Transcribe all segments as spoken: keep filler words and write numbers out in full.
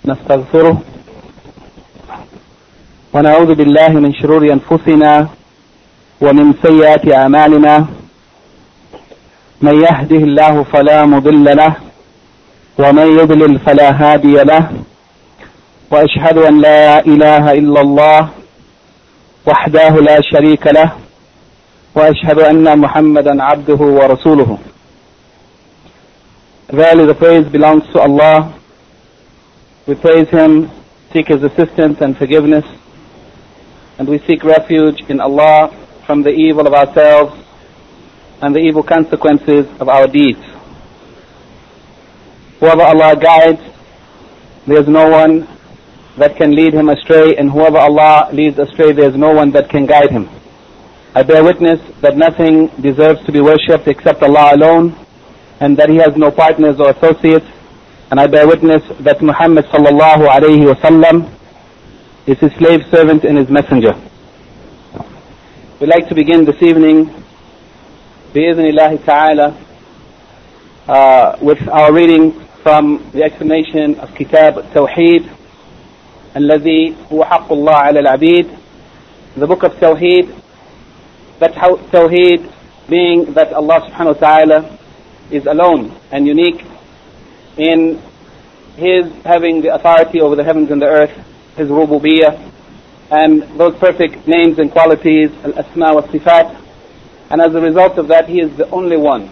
نستغفره ونعوذ بالله من شرور أنفسنا ومن سيئات أعمالنا من يهده الله فلا مضل له ومن يضلل فلا هادي له وأشهد أن لا إله إلا الله وحده لا شريك له وأشهد أن محمدا عبده ورسوله. Verily the praise belongs to Allah. We praise Him, seek His assistance and forgiveness, and we seek refuge in Allah from the evil of ourselves and the evil consequences of our deeds. Whoever Allah guides, there is no one that can lead him astray, and whoever Allah leads astray, there is no one that can guide him. I bear witness that nothing deserves to be worshipped except Allah alone, and that He has no partners or associates. And I bear witness that Muhammad sallallahu alayhi wa sallam is His slave servant and His messenger. We'd like to begin this evening, bi-idhnillahi ta'ala, uh, with our reading from the explanation of Kitab Tawheed, الذي هو حق الله على العبيد, the book of Tawheed. That Tawheed being that Allah subhanahu wa ta'ala is alone and unique in His having the authority over the heavens and the earth, His rububiyyah, and those perfect names and qualities, al-asma wa sifat. And as a result of that, He is the only one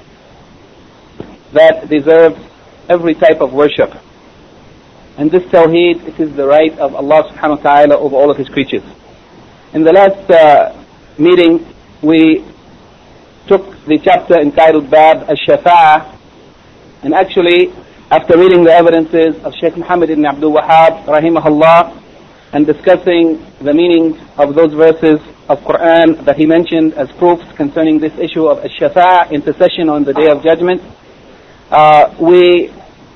that deserves every type of worship. And this Tawheed, it is the right of Allah subhanahu wa ta'ala over all of His creatures. In the last uh, meeting, we took the chapter entitled Bab al-Shafa'ah, and actually, after reading the evidences of Shaykh Muhammad ibn Abdul Wahhab, rahimahullah, and discussing the meanings of those verses of Quran that he mentioned as proofs concerning this issue of al-Shafa'ah, intercession on the Day of Judgment, uh, we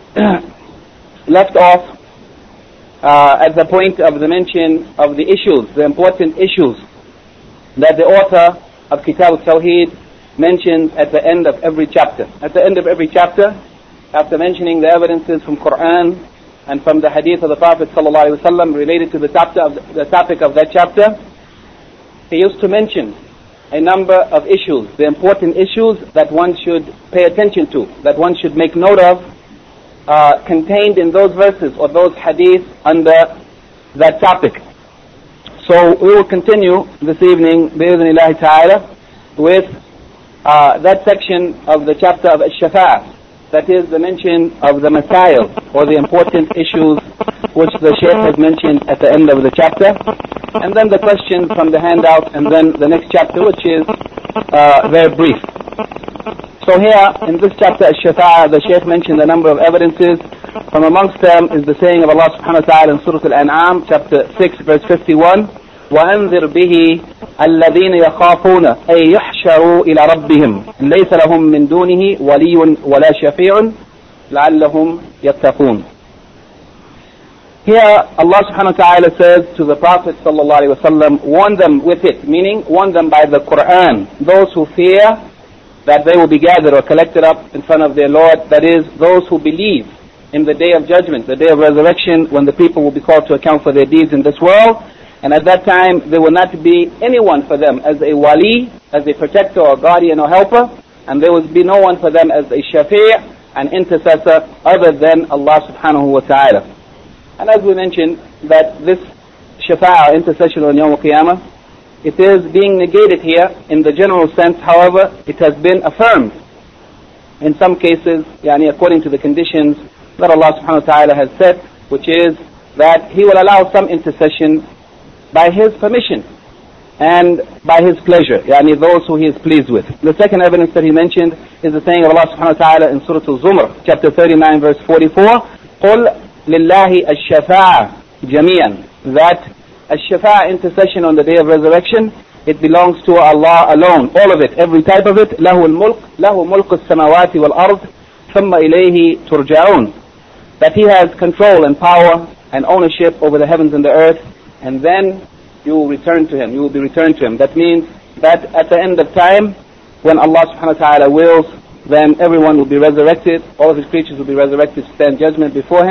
left off uh, at the point of the mention of the issues, the important issues that the author of Kitab al-Tawheed mentions at the end of every chapter. At the end of every chapter, after mentioning the evidences from Quran and from the hadith of the Prophet ﷺ related to the, chapter of the, the topic of that chapter, he used to mention a number of issues, the important issues that one should pay attention to, that one should make note of, uh, contained in those verses or those hadiths under that topic. So we will continue this evening, bi-idhnillahi ta'ala, with uh, that section of the chapter of al-Shafa'ah, that is the mention of the masail, or the important issues which the Shaykh has mentioned at the end of the chapter, and then the questions from the handout, and then the next chapter, which is uh, very brief. So here, in this chapter, al-Shafa'ah, the Shaykh mentioned a number of evidences. From amongst them is the saying of Allah subhanahu wa ta'ala in Surah Al-An'am, chapter six, verse fifty-one, وأنذر به الذين يخافون أن يحشروا إلى ربهم ليس لهم من دونه ولي ولا شفيع لعلهم يتقون. Here Allah subhanahu wa ta'ala says to the Prophet sallallahu alaihi wasallam, warn them with it, meaning warn them by the Quran, those who fear that they will be gathered or collected up in front of their Lord, that is, those who believe in the day of judgment, the day of resurrection, when the people will be called to account for their deeds in this world. And at that time, there will not be anyone for them as a wali, as a protector or guardian or helper, and there will be no one for them as a shafi', an intercessor, other than Allah subhanahu wa ta'ala. And as we mentioned, that this shafa' intercession on Yawm al-Qiyamah, it is being negated here in the general sense. However, it has been affirmed in some cases, yani according to the conditions that Allah subhanahu wa ta'ala has set, which is that He will allow some intercession by His permission and by His pleasure, yani those who He is pleased with. The second evidence that he mentioned is the saying of Allah subhanahu wa ta'ala in Surah Al-Zumar, chapter thirty-nine, verse forty-four, قُلْ لِلَّهِ الشَّفَاعَةُ جَمِيعًا, that al-Shafa'ah, intercession on the day of resurrection, it belongs to Allah alone, all of it, every type of it. لَهُ الْمُلْكُ لَهُ مُلْكُ السَّمَوَاتِ وَالْأَرْضِ ثُمَّ إِلَيْهِ تُرْجَعُونَ, that He has control and power and ownership over the heavens and the earth, and then you will return to Him, you will be returned to Him. That means that at the end of time, when Allah subhanahu wa ta'ala wills, then everyone will be resurrected, all of His creatures will be resurrected to stand judgment before Him,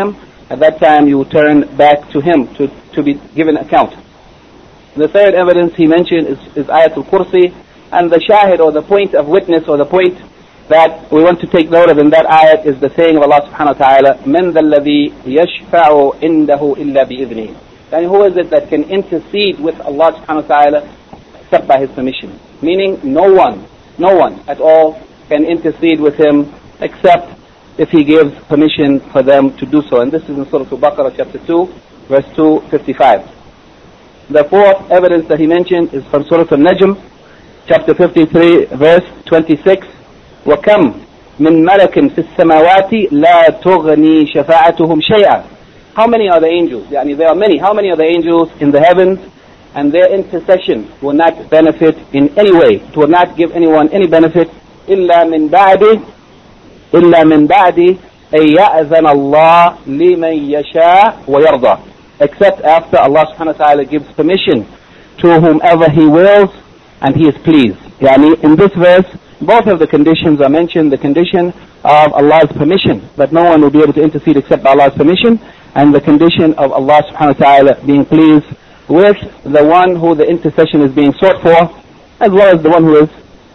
at that time you turn back to him to, to be given account. The third evidence he mentioned is, is Ayatul Kursi, and the shahid, or the point of witness, or the point that we want to take note of in that ayat is the saying of Allah subhanahu wa ta'ala, مَنْ ذَا الَّذِي يَشْفَعُ إِنْدَهُ إِلَّا بِإِذْنِهِ. And who is it that can intercede with Allah subhanahu wa ta'ala except by his permission? Meaning no one, no one at all can intercede with him except if he gives permission for them to do so. And this is in Surah Al-Baqarah chapter two, verse two fifty-five. The fourth evidence that he mentioned is from Surah Al-Najm, chapter fifty-three, verse twenty-six. وَكَمْ مِنْ مَلَكٍ فِي السَّمَاوَاتِ لَا تُغْنِي شَفَاعَتُهُمْ شَيْئًا. How many are the angels? Yani there are many. How many are the angels in the heavens? And their intercession will not benefit in any way. It will not give anyone any benefit. إِلَّا مِنْ بَعْدِ إِلَّا مِنْ بَعْدِ أَن يَأْذَنَ اللَّهُ لِمَنْ يَشَاءُ وَيَرْضَى. Except after Allah subhanahu wa ta'ala gives permission to whomever He wills and He is pleased. Yani in this verse, both of the conditions are mentioned. The condition of Allah's permission, that no one will be able to intercede except by Allah's permission, and the condition of Allah subhanahu wa ta'ala being pleased with the one who the intercession is being sought for, as well as the one who is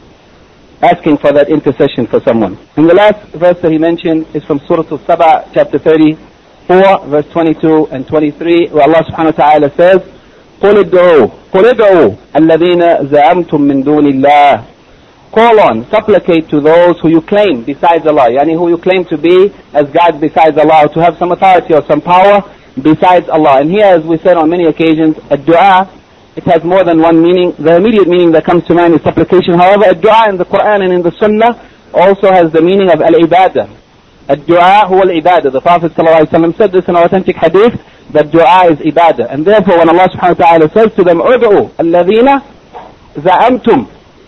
asking for that intercession for someone. And the last verse that he mentioned is from Surah Al-Saba, chapter thirty-four, verse twenty-two and twenty-three, where Allah subhanahu wa ta'ala says, قُلِ ادْعُوا قُلِ ادْعُوا الَّذِينَ زَعَمْتُم مِّن دُونِ اللَّهِ. Call on, supplicate to those who you claim besides Allah, yani who you claim to be as God besides Allah, to have some authority or some power besides Allah. And here, as we said on many occasions, a dua, it has more than one meaning. The immediate meaning that comes to mind is supplication. However, a dua in the Quran and in the Sunnah also has the meaning of al-ibadah. A dua huwa al-ibadah. The Prophet ﷺ said this in an authentic hadith, that dua is ibadah. And therefore, when Allah subhanahu wa ta'ala says to them, ud'u alladhina za'amtum,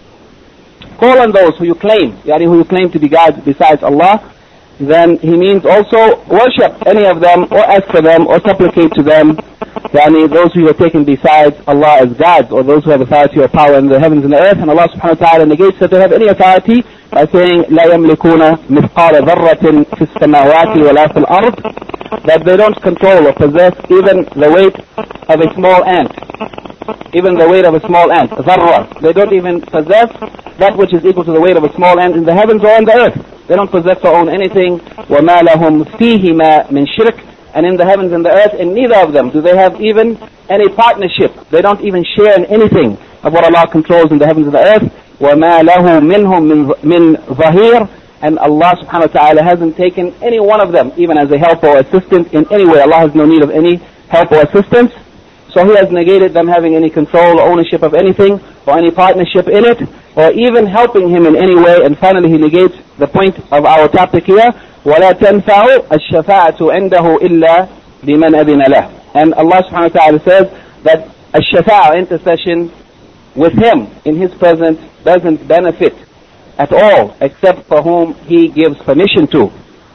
call on those who you claim, yani who you claim to be gods besides Allah, then he means also worship any of them, or ask for them, or supplicate to them, yani those who you are taken besides Allah as gods, or those who have authority or power in the heavens and the earth. And Allah subhanahu wa ta'ala negates that they have any authority by saying, لا يملكون مثقال ذرة في السماوات ولا في الأرض, that they don't control or possess even the weight of a small ant. Even the weight of a small ant, zarra. They don't even possess that which is equal to the weight of a small ant in the heavens or on the earth. They don't possess or own anything. وَمَا لَهُمْ فِيهِمَا مِنْ شِرْكٍ. And in the heavens and the earth, in neither of them do they have even any partnership. They don't even share in anything of what Allah controls in the heavens and the earth. وَمَا لَهُ مِنْهُمْ مِنْ ظَهِيرٍ. And Allah subhanahu wa ta'ala hasn't taken any one of them even as a help or assistant in any way. Allah has no need of any help or assistance. So He has negated them having any control or ownership of anything, or any partnership in it, or even helping Him in any way. And finally He negates the point of our topic here, وَلَا تَنْفَعُ الشَّفَاعَةُ عِنْدَهُ إِلَّا لِمَنْ أَذِنَ لَهُ. And Allah subhanahu wa ta'ala says that الشَّفَاعَةُ, intercession with Him in His presence, doesn't benefit at all except for whom He gives permission to.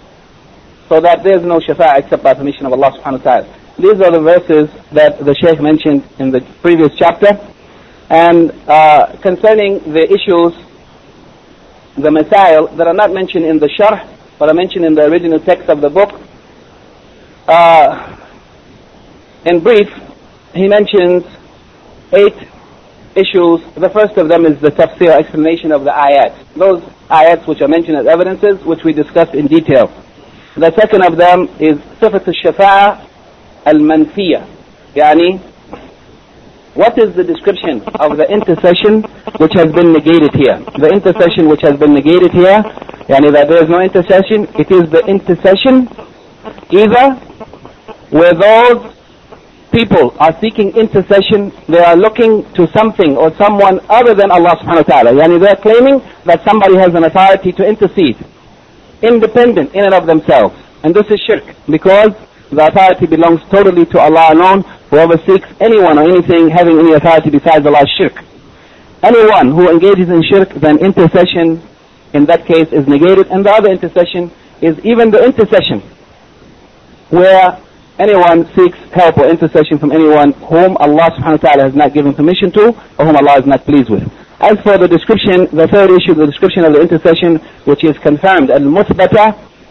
So that there is no shafa'ah except by permission of Allah subhanahu wa ta'ala. These are the verses that the Shaykh mentioned in the previous chapter. And uh, concerning the issues, the masail that are not mentioned in the sharh, but are mentioned in the original text of the book, uh, in brief, he mentions eight issues. The first of them is the tafsir, explanation of the ayat. Those ayats which are mentioned as evidences, which we discussed in detail. The second of them is sifat al-shafa'ah al-manfiyah. Yani, what is the description of the intercession which has been negated here? The intercession which has been negated here, yani that there is no intercession, it is the intercession either where those people are seeking intercession, they are looking to something or someone other than Allah subhanahu wa ta'ala. Yani they are claiming that somebody has an authority to intercede, independent in and of themselves. And this is shirk, because the authority belongs totally to Allah alone. Whoever seeks anyone or anything having any authority besides Allah is shirk. Anyone who engages in shirk, then intercession in that case is negated. And the other intercession is even the intercession where anyone seeks help or intercession from anyone whom Allah subhanahu wa ta'ala has not given permission to, or whom Allah is not pleased with. As for the description, the third issue, the description of the intercession which is confirmed, al-muthbata,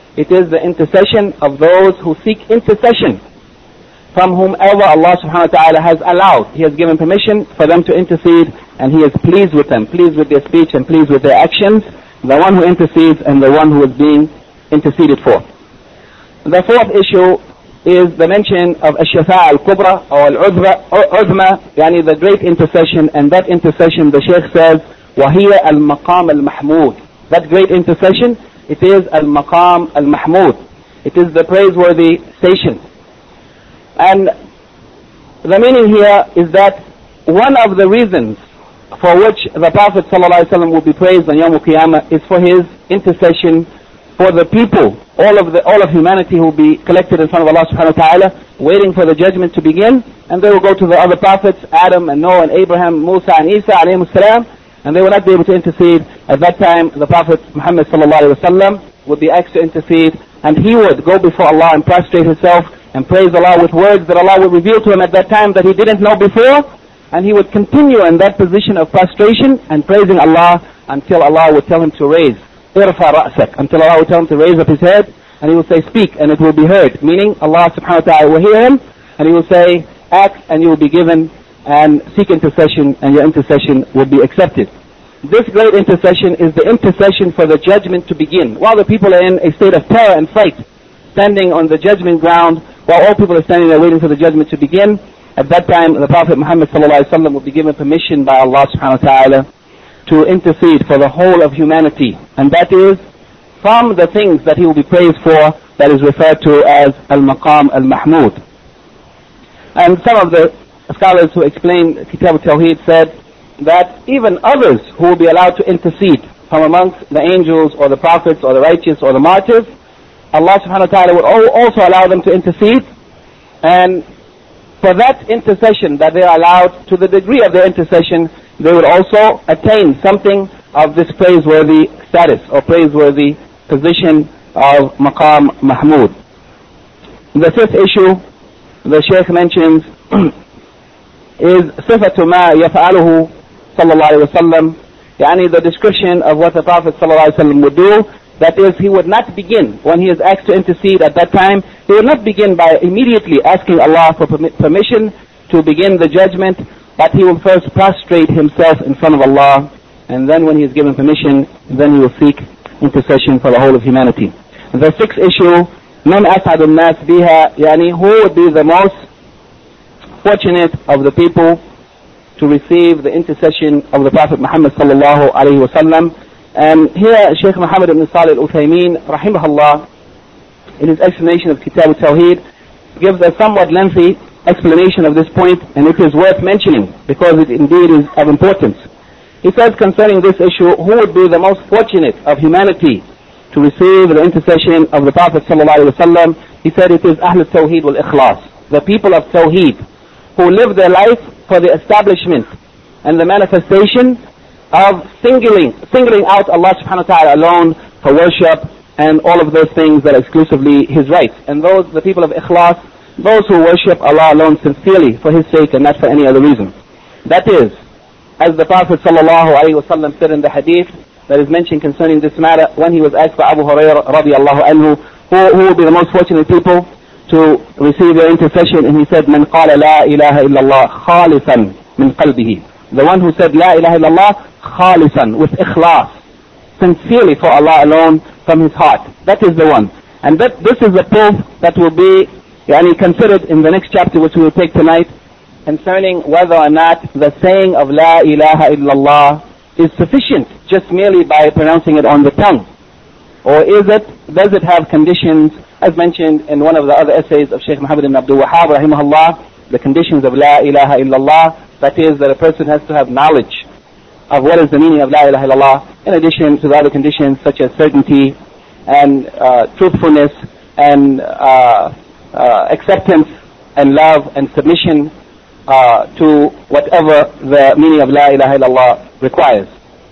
It is the intercession of those who seek intercession from whomever Allah subhanahu wa ta'ala has allowed. He has given permission for them to intercede, and He is pleased with them, pleased with their speech and pleased with their actions, the one who intercedes and the one who is being interceded for. The fourth issue is the mention of Ash-Shafa'a al-Kubra or Al-Uzma, yani the great intercession, and that intercession the Shaykh says, وَهِيَ الْمَقَامَ الْمَحْمُودِ. That great intercession, it is Al-Maqam Al-Mahmud. It is the praiseworthy station. And the meaning here is that one of the reasons for which the Prophet ﷺ will be praised on Yawm al-Qiyamah is for his intercession for the people. All of the all of humanity will be collected in front of Allah subhanahu wa ta'ala, waiting for the judgment to begin, and they will go to the other prophets, Adam and Noah and Abraham, Musa and Isa alayhi salam, and they will not be able to intercede. At that time, the Prophet Muhammad sallallahu alaihi wasallam would be asked to intercede, and he would go before Allah and prostrate himself and praise Allah with words that Allah would reveal to him at that time that he didn't know before, and he would continue in that position of prostration and praising Allah until Allah would tell him to raise, irfa ra'sak, until Allah would tell him to raise up his head, and he will say, speak, and it will be heard, meaning Allah subhanahu wa ta'ala will hear him, and he will say, act, and you will be given, and seek intercession, and your intercession will be accepted. This great intercession is the intercession for the judgment to begin. While the people are in a state of terror and fright, standing on the judgment ground, while all people are standing there waiting for the judgment to begin, at that time the Prophet Muhammad sallallahu alaihi wasallam will be given permission by Allah subhanahu wa ta'ala to intercede for the whole of humanity. And that is from the things that he will be praised for, that is referred to as Al-Maqam Al-Mahmud. And some of the scholars who explain Kitab al-Tawheed said that even others who will be allowed to intercede from amongst the angels or the prophets or the righteous or the martyrs, Allah subhanahu wa ta'ala will also allow them to intercede, and for that intercession that they are allowed, to the degree of their intercession, they will also attain something of this praiseworthy status or praiseworthy position of Maqam Mahmud. The fifth issue the Shaykh mentions is Sifatu ma yaf'aluhu sallallahu alayhi wa sallam, yani the description of what the Prophet sallallahu alayhi wa sallam would do. That is, he would not begin, when he is asked to intercede at that time, he would not begin by immediately asking Allah for permission to begin the judgment, but he will first prostrate himself in front of Allah, and then when he is given permission, then he will seek intercession for the whole of humanity. The sixth issue, Man as'adu an-nas biha, yani who would be the most fortunate of the people to receive the intercession of the Prophet Muhammad sallallahu alayhi wa sallam. And here Shaykh Muhammad ibn Salih al-Uthaymeen rahimahullah, in his explanation of Kitab al-Tawheed, gives a somewhat lengthy explanation of this point, and it is worth mentioning because it indeed is of importance. He says concerning this issue, who would be the most fortunate of humanity to receive the intercession of the Prophet sallallahu alaihi wasallam? He said it is Ahl al-Tawheed wal-Ikhlas, the people of Tawheed, who live their life for the establishment and the manifestation of singling singling out Allah subhanahu wa ta'ala alone for worship and all of those things that are exclusively His rights. And those, the people of Ikhlas, those who worship Allah alone sincerely for His sake and not for any other reason. That is, as the Prophet sallallahu alaihi wasallam said in the hadith that is mentioned concerning this matter, when he was asked by Abu Hurairah radiallahu anhu, who, who will be the most fortunate people to receive your intercession, and he said, Man qala la ilaha illallah khalisan min qalbihi. The one who said la ilaha illallah khalisan, with ikhlas, sincerely for Allah alone from his heart. That is the one. And that this is the proof that will be yani, considered in the next chapter, which we will take tonight, concerning whether or not the saying of la ilaha illallah is sufficient just merely by pronouncing it on the tongue, or is it, does it have conditions, as mentioned in one of the other essays of Shaykh Muhammad ibn Abdul Wahhab rahimahullah, the conditions of la ilaha illallah. That is, that a person has to have knowledge of what is the meaning of la ilaha illallah, in addition to the other conditions such as certainty and uh, truthfulness and uh, uh, acceptance and love and submission uh, to whatever the meaning of la ilaha illallah requires.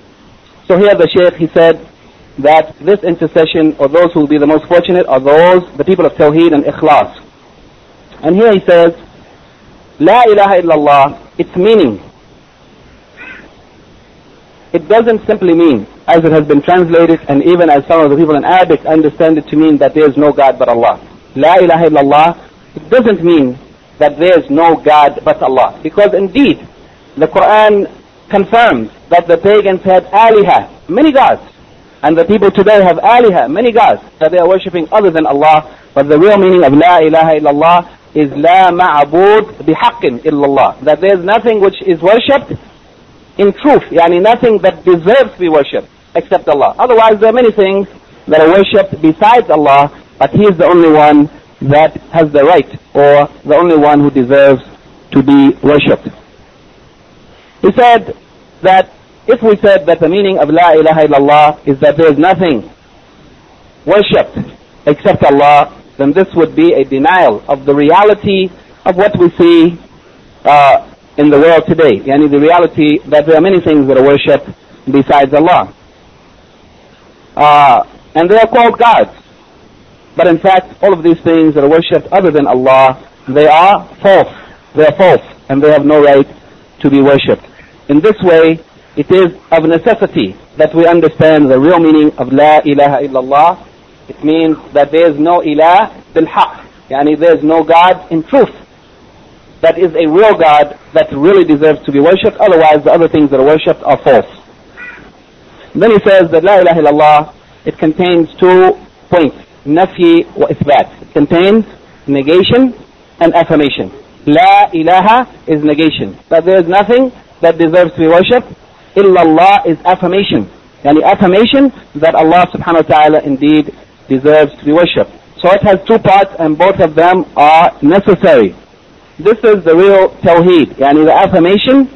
So here the Shaykh, he said that this intercession, or those who will be the most fortunate, are those, the people of Tawheed and Ikhlas. And here he says, la ilaha illallah, its meaning it doesn't simply mean, as it has been translated, and even as some of the people in Arabic understand it to mean that there is no God but Allah. La ilaha illallah, it doesn't mean that there is no God but Allah. Because indeed, the Quran confirms that the pagans had aliha, many gods. And the people today have aliha, many gods, that they are worshipping other than Allah. But the real meaning of La ilaha illallah is La ma'abud bihaqqin illallah. That there is nothing which is worshipped in truth, yani nothing that deserves to be worshipped except Allah. Otherwise there are many things that are worshipped besides Allah, but He is the only one that has the right, or the only one who deserves to be worshipped. He said that if we said that the meaning of La ilaha illallah is that there is nothing worshipped except Allah, then this would be a denial of the reality of what we see uh, in the world today. Yani the reality that there are many things that are worshipped besides Allah. Uh, and they are called gods. But in fact, all of these things that are worshipped other than Allah, they are false. They are false, and they have no right to be worshipped. In this way, it is of necessity that we understand the real meaning of La ilaha illallah. It means that there is no ilah bil haqq, yani there is no God in truth that is a real God that really deserves to be worshipped. Otherwise, the other things that are worshipped are false. Then he says that La ilaha illallah, it contains two points, nafi wa ithbat. It contains negation and affirmation. La ilaha is negation, that there is nothing that deserves to be worshipped. Illallah is affirmation, yani affirmation that Allah subhanahu wa ta'ala indeed deserves to be worshipped. So it has two parts, and both of them are necessary. This is the real tawheed, yani the affirmation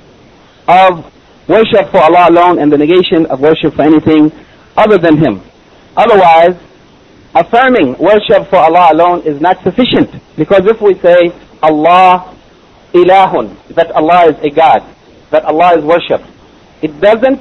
of worship for Allah alone and the negation of worship for anything other than Him. Otherwise, affirming worship for Allah alone is not sufficient, because if we say Allah ilahun, that Allah is a God, that Allah is worshipped, it doesn't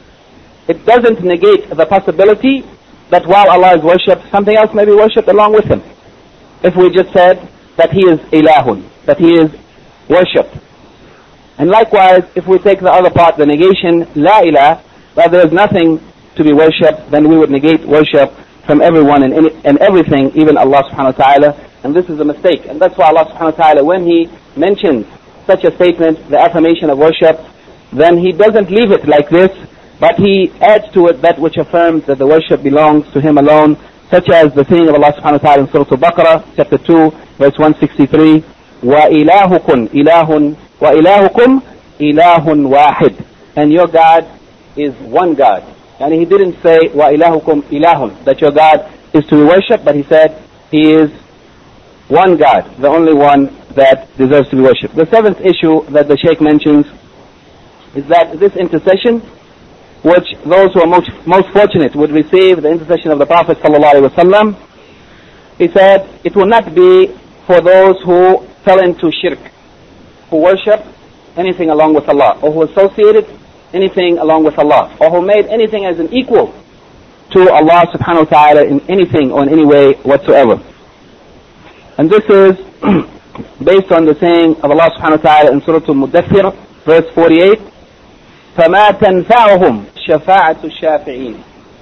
it doesn't negate the possibility that while Allah is worshipped, something else may be worshipped along with Him. If we just said that He is ilahun, that He is worshipped. And likewise, if we take the other part, the negation, la ilah, that there is nothing to be worshipped, then we would negate worship from everyone and, any, and everything, even Allah subhanahu wa ta'ala. And this is a mistake. And that's why Allah subhanahu wa ta'ala, when He mentions such a statement, the affirmation of worship, then He doesn't leave it like this, but He adds to it that which affirms that the worship belongs to Him alone, such as the saying of Allah subhanahu wa ta'ala in Surah Al-Baqarah, chapter two, verse one sixty-three, وَإِلَاهُكُمْ إِلَاهٌ وَإِلَاهُكُمْ إِلَاهٌ وَاحِدٌ. And your God is one God. And He didn't say وَإِلَاهُكُمْ إِلَاهٌ, that your God is to be worshipped, but He said He is one God, the only one that deserves to be worshipped. The seventh issue that the Shaykh mentions is that this intercession, which those who are most, most fortunate would receive, the intercession of the Prophet ﷺ, he said it will not be for those who fell into shirk, who worship anything along with Allah, or who associated anything along with Allah, or who made anything as an equal to Allah subhanahu wa ta'ala in anything or in any way whatsoever. And this is based on the saying of Allah subhanahu wa ta'ala in Surah Al-Muddathir, verse forty-eight, فَمَا تَنْفَعُهُمْ شَفَاعَةُ الشَّافِعِينَ,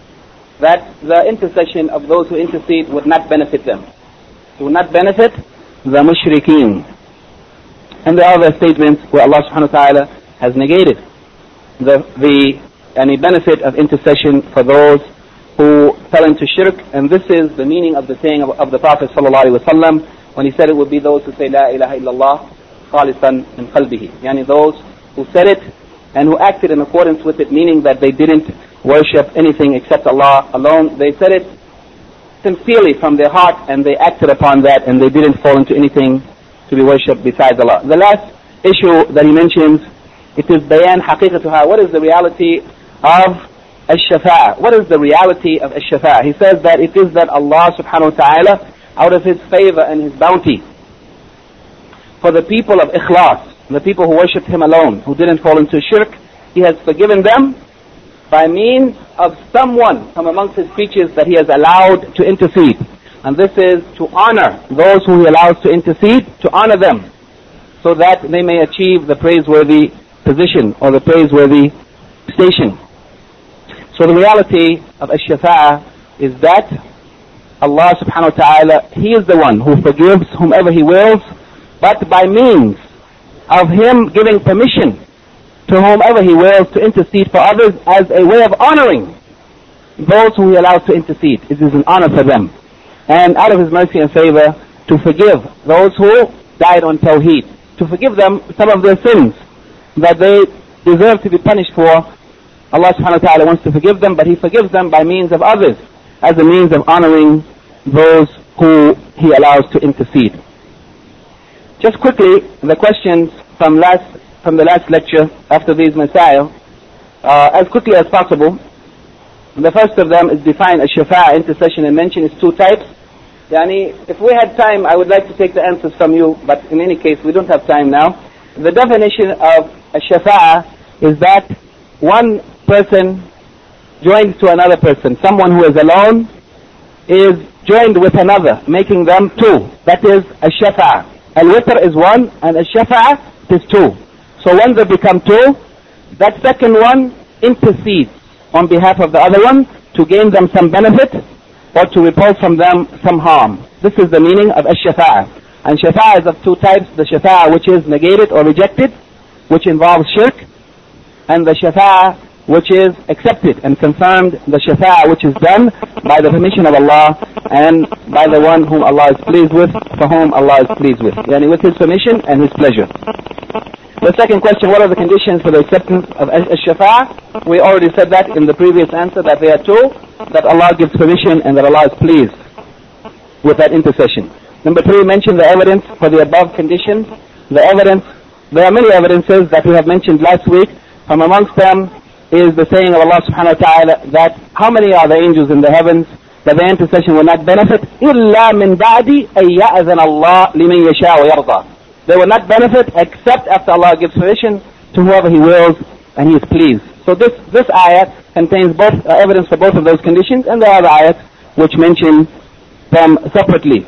that the intercession of those who intercede would not benefit them. It would not benefit the mushrikeen. And there are other statements where Allah subhanahu wa ta'ala has negated the, the any benefit of intercession for those who fell into shirk. And this is the meaning of the saying of, of the Prophet sallallahu alaihi wasallam when he said it would be those who say La ilaha illallah khalisan min qalbihi, yani those who said it and who acted in accordance with it, meaning that they didn't worship anything except Allah alone. They said it sincerely from their heart, and they acted upon that, and they didn't fall into anything to be worshipped besides Allah. The last issue that he mentions, it is bayan haqiqatuha. What is the reality of ash-shafa'ah? What is the reality of ash-shafa'ah? He says that it is that Allah subhanahu wa ta'ala, out of His favor and His bounty, for the people of ikhlas, the people who worshipped Him alone, who didn't fall into shirk, He has forgiven them by means of someone from amongst His creatures that He has allowed to intercede. And this is to honor those who He allows to intercede, to honor them, so that they may achieve the praiseworthy position or the praiseworthy station. So the reality of ash-shafa'ah is that Allah subhanahu wa ta'ala, He is the one who forgives whomever He wills, but by means of Him giving permission to whomever He wills to intercede for others as a way of honoring those who He allows to intercede. It is an honor for them. And out of His mercy and favor, to forgive those who died on Tawheed, to forgive them some of their sins that they deserve to be punished for. Allah subhanahu wa ta'ala wants to forgive them, but He forgives them by means of others, as a means of honoring those who He allows to intercede. Just quickly, the questions from last from the last lecture after these masail, uh, as quickly as possible. The first of them is define ash-shafa'ah, intercession, and mention its two types. Yani, if we had time, I would like to take the answers from you, but in any case, we don't have time now. The definition of ash-shafa'ah is that one person joined to another person. Someone who is alone is joined with another, making them two. That is ash-shafa'ah. Al-witr is one, and ash-shafa'ah is two. So when they become two, that second one intercedes on behalf of the other one to gain them some benefit or to repel from them some harm. This is the meaning of ash-shafa'ah. And shafa'ah is of two types: the shafa'ah which is negated or rejected, which involves shirk, and the shafa'ah which is accepted and confirmed, the shafa'ah which is done by the permission of Allah and by the one whom Allah is pleased with, for whom Allah is pleased with, yani with His permission and His pleasure. The second question, what are the conditions for the acceptance of ash-shafa'ah? We already said that in the previous answer, that there are two: that Allah gives permission and that Allah is pleased with that intercession. Number three, mention the evidence for the above conditions. The evidence, there are many evidences that we have mentioned last week. From amongst them is the saying of Allah subhanahu wa ta'ala that how many are the angels in the heavens that their intercession will not benefit? إِلَّا مِنْ بَعْدِ أَن يَأْذَنَ اللَّهُ لِمَنْ يَشَاءُ وَيَرْضَى. They will not benefit except after Allah gives permission to whoever He wills and He is pleased. So this, this ayat contains both uh, evidence for both of those conditions, and there are other ayats which mention them separately.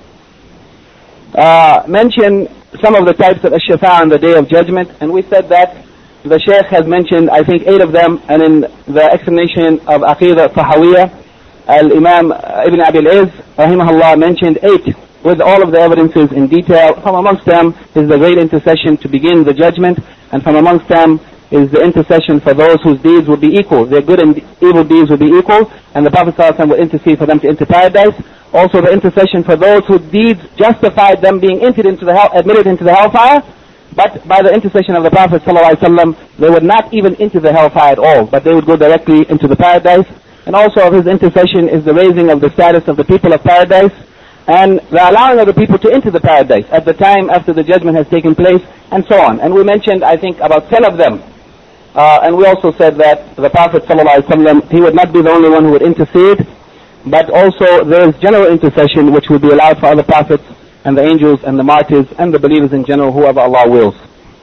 Uh, mention some of the types of ash-shafa'ah on the Day of Judgment, and we said that the Shaykh has mentioned, I think, eight of them, and in the explanation of Aqidah Tahawiyah, Al-Imam Ibn Abi al-Iz, rahimahullah, mentioned eight, with all of the evidences in detail. From amongst them is the great intercession to begin the judgment, and from amongst them is the intercession for those whose deeds will be equal. Their good and evil deeds will be equal, and the Prophet ﷺ will intercede for them to enter paradise. Also the intercession for those whose deeds justified them being entered into the hell, admitted into the hellfire, but by the intercession of the Prophet ﷺ, they would not even enter the hellfire at all, but they would go directly into the paradise. And also of his intercession is the raising of the status of the people of paradise, and the allowing of the people to enter the paradise at the time after the judgment has taken place, and so on. And we mentioned, I think, about ten of them. Uh, and we also said that the Prophet ﷺ, he would not be the only one who would intercede, but also there is general intercession which will be allowed for other prophets and the angels and the martyrs and the believers in general, whoever Allah wills.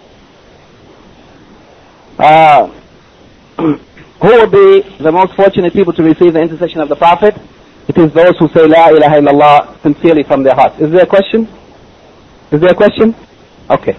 Uh, who will be the most fortunate people to receive the intercession of the Prophet? It is those who say La ilaha illallah sincerely from their hearts. Is there a question? Is there a question? Okay.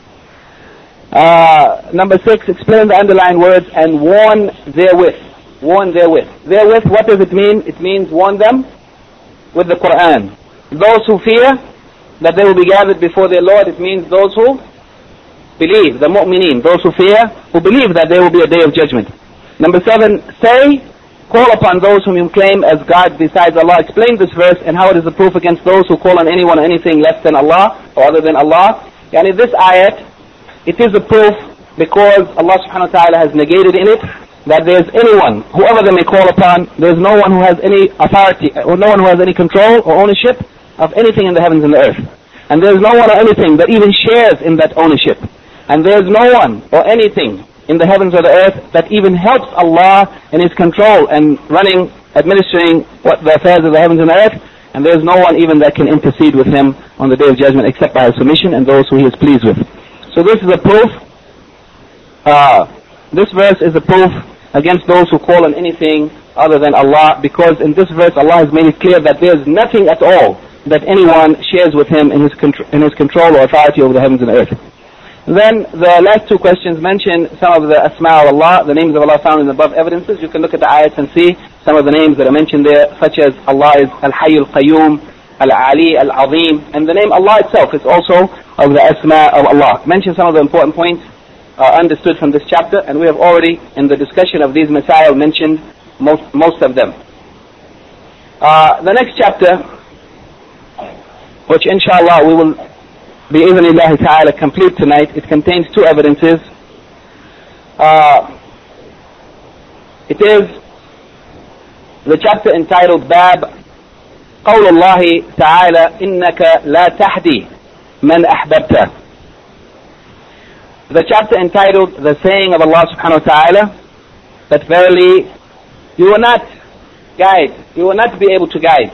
Uh, number six, explain the underlying words and warn therewith. Warn therewith. Therewith, what does it mean? It means warn them with the Quran. Those who fear that they will be gathered before their Lord, it means those who believe, the mu'mineen, those who fear, who believe that there will be a day of judgment. Number seven, say, call upon those whom you claim as God besides Allah. Explain this verse and how it is a proof against those who call on anyone or anything less than Allah or other than Allah. Yani this ayat, it is a proof because Allah subhanahu wa ta'ala has negated in it that there is anyone, whoever they may call upon, there is no one who has any authority, or no one who has any control or ownership of anything in the heavens and the earth. And there is no one or anything that even shares in that ownership. And there is no one or anything in the heavens or the earth that even helps Allah in His control and running, administering what the affairs of the heavens and the earth. And there is no one even that can intercede with Him on the Day of Judgment except by His permission and those who He is pleased with. So this is a proof, uh, this verse is a proof against those who call on anything other than Allah, because in this verse Allah has made it clear that there is nothing at all that anyone shares with Him in His, contr- in his control or authority over the heavens and the earth. Then the last two questions mention some of the asma of Allah, the names of Allah found in the above evidences. You can look at the ayats and see some of the names that are mentioned there, such as Allah is Al-Hayy Al-Qayyum, Al-Ali, Al-Azim, and the name Allah itself is also of the asma of Allah. Mention some of the important points uh, understood from this chapter, and we have already, in the discussion of these masail, mentioned most, most of them. Uh, the next chapter, which inshallah we will bi-idhnillahi ta'ala complete tonight, it contains two evidences. Uh, it is the chapter entitled Bab قول الله تعالى إنك لا تهدي من أحببته. The chapter entitled the saying of Allah subhanahu wa ta'ala that verily you will not guide, you will not be able to guide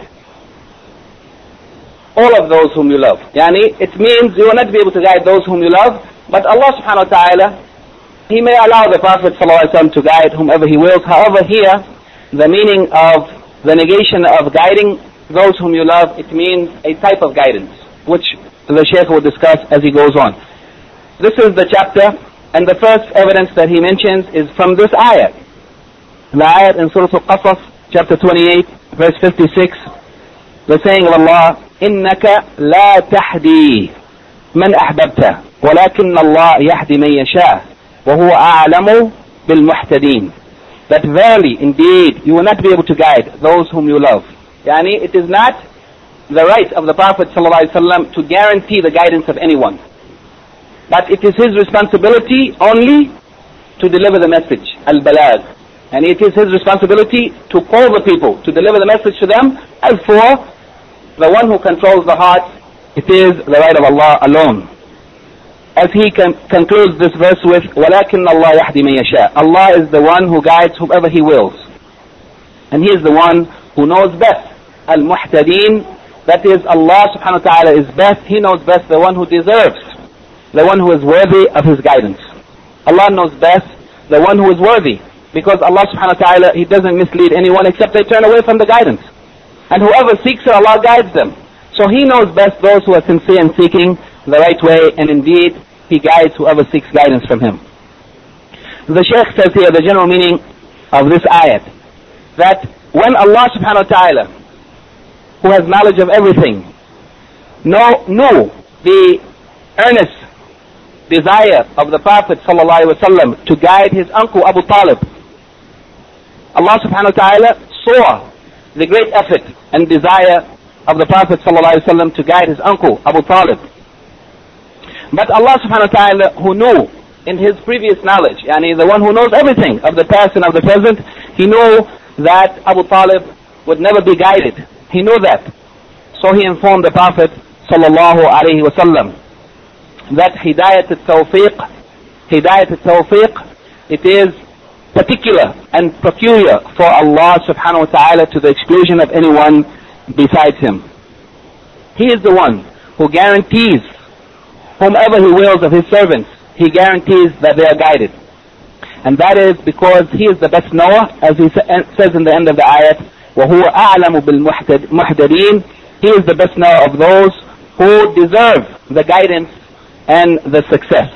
all of those whom you love. Yani, it means you will not be able to guide those whom you love, but Allah subhanahu wa ta'ala, He may allow the Prophet sallallahu alaihi wasallam to guide whomever He wills. However, here, the meaning of the negation of guiding those whom you love, it means a type of guidance, which the Shaykh will discuss as he goes on. This is the chapter, and the first evidence that he mentions is from this ayat. The ayat in Surah Al-Qasas, chapter twenty-eight, verse fifty-six, the saying of Allah, إِنَّكَ لَا تَحْدِي مَنْ أَحْبَبْتَ وَلَكِنَّ اللَّهَ يَحْدِي مَنْ يَشَاءُ وَهُوَ أَعْلَمُ بِالْمُحْتَدِينَ. That verily, indeed, you will not be able to guide those whom you love. Yani, it is not the right of the Prophet ﷺ to guarantee the guidance of anyone. But it is his responsibility only to deliver the message, al-balagh. And it is his responsibility to call the people, to deliver the message to them. As for the one who controls the heart, it is the right of Allah alone. As he con- concludes this verse with, وَلَكِنَّ اللَّهَ يَحْدِي مَن يَشَاءُ. Allah is the one who guides whoever He wills. And He is the one who knows best. Al-Muhtadeen, that is, Allah subhanahu wa ta'ala is best. He knows best the one who deserves, the one who is worthy of His guidance. Allah knows best the one who is worthy, because Allah subhanahu wa ta'ala, He doesn't mislead anyone except they turn away from the guidance. And whoever seeks it, Allah guides them. So He knows best those who are sincere in seeking the right way, and indeed He guides whoever seeks guidance from Him. The Shaykh says here the general meaning of this ayat, that when Allah subhanahu wa ta'ala, who has knowledge of everything, know, knew the earnest desire of the Prophet sallallahu alaihi wasallam to guide his uncle Abu Talib, Allah subhanahu wa ta'ala saw the great effort and desire of the Prophet sallallahu alaihi wasallam to guide his uncle Abu Talib. But Allah subhanahu wa ta'ala, who knew in His previous knowledge, yani the one who knows everything of the past and of the present, He knew that Abu Talib would never be guided. He knew that. So He informed the Prophet sallallahu alaihi wasallam that Hidayat al-Tawfiq, Hidayat al-Tawfiq, it is particular and peculiar for Allah subhanahu wa ta'ala, to the exclusion of anyone besides Him. He is the one who guarantees whomever He wills of His servants, He guarantees that they are guided. And that is because He is the best knower, as He says in the end of the ayat, وَهُوَ أَعْلَمُ بِالْمُحْتَدِينَ. He is the best knower of those who deserve the guidance and the success.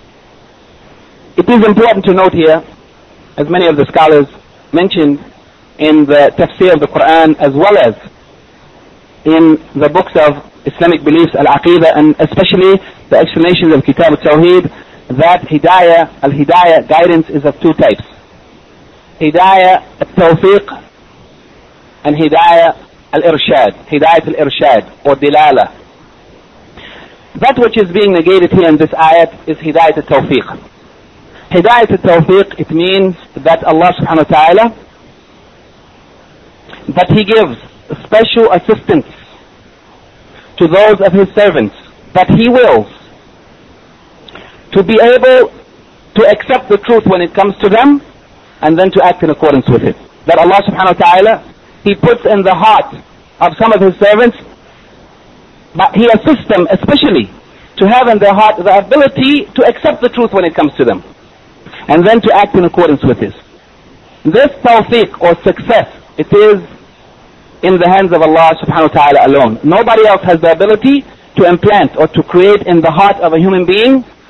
It is important to note here, as many of the scholars mentioned in the tafsir of the Quran, as well as in the books of Islamic beliefs, Al-Aqidah, and especially the explanations of Kitab al-Tawheed, that Hidayah, Al-Hidayah, guidance is of two types. Hidayah al-Tawfiq and Hidayah al-Irshad. Hidayah al-Irshad, or Dilala. That which is being negated here in this ayat is Hidayah al-Tawfiq. Hidayah al-Tawfiq, it means that Allah subhanahu wa ta'ala, that He gives special assistance to those of His servants that He wills to be able to accept the truth when it comes to them, and then to act in accordance with it. That Allah subhanahu wa ta'ala, He puts in the heart of some of His servants, but He assists them especially to have in their heart the ability to accept the truth when it comes to them, and then to act in accordance with this. This tawfiq, or success, it is in the hands of Allah subhanahu wa ta'ala alone. Nobody else has the ability to implant or to create in the heart of a human being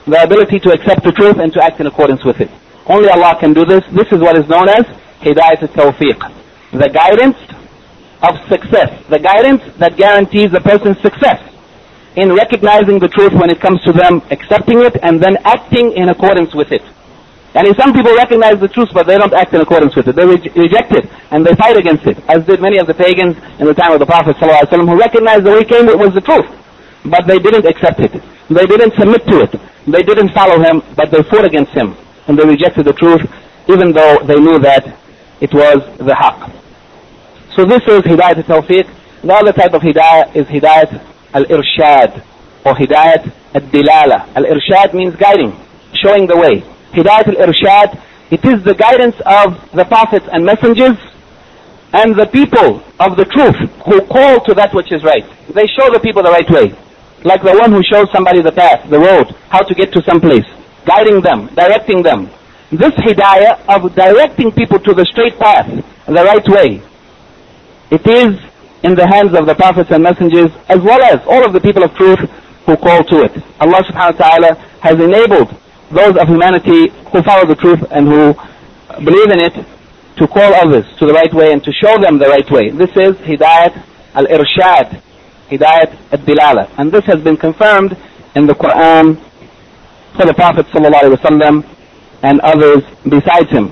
the ability to accept the truth and to act in accordance with it. Only Allah can do this. This is what is known as Hidayat al-Tawfiq, the guidance of success, the guidance that guarantees a person's success in recognizing the truth when it comes to them, accepting it, and then acting in accordance with it. And some people recognize the truth, but they don't act in accordance with it. They re- reject it, and they fight against it, as did many of the pagans in the time of the Prophet ﷺ, who recognized that he came, it was the truth, but they didn't accept it. They didn't submit to it. They didn't follow him, but they fought against him, and they rejected the truth, even though they knew that it was the haqq. So this is Hidayat al-Tawfiq. The other type of Hidayat is Hidayat al-Irshad, or Hidayat al-Dilala. Al-Irshad means guiding, showing the way. Hidayat al-Irshad, it is the guidance of the prophets and messengers and the people of the truth who call to that which is right. They show the people the right way. Like the one who shows somebody the path, the road, how to get to some place, guiding them, directing them. This Hidayah of directing people to the straight path, the right way, it is in the hands of the prophets and messengers, as well as all of the people of truth who call to it. Allah subhanahu wa ta'ala has enabled those of humanity who follow the truth and who believe in it to call others to the right way and to show them the right way. This is Hidayat al-Irshad, Hidayat al-Dilala. And this has been confirmed in the Quran for the Prophet sallallahu alaihi wasallam and others besides him.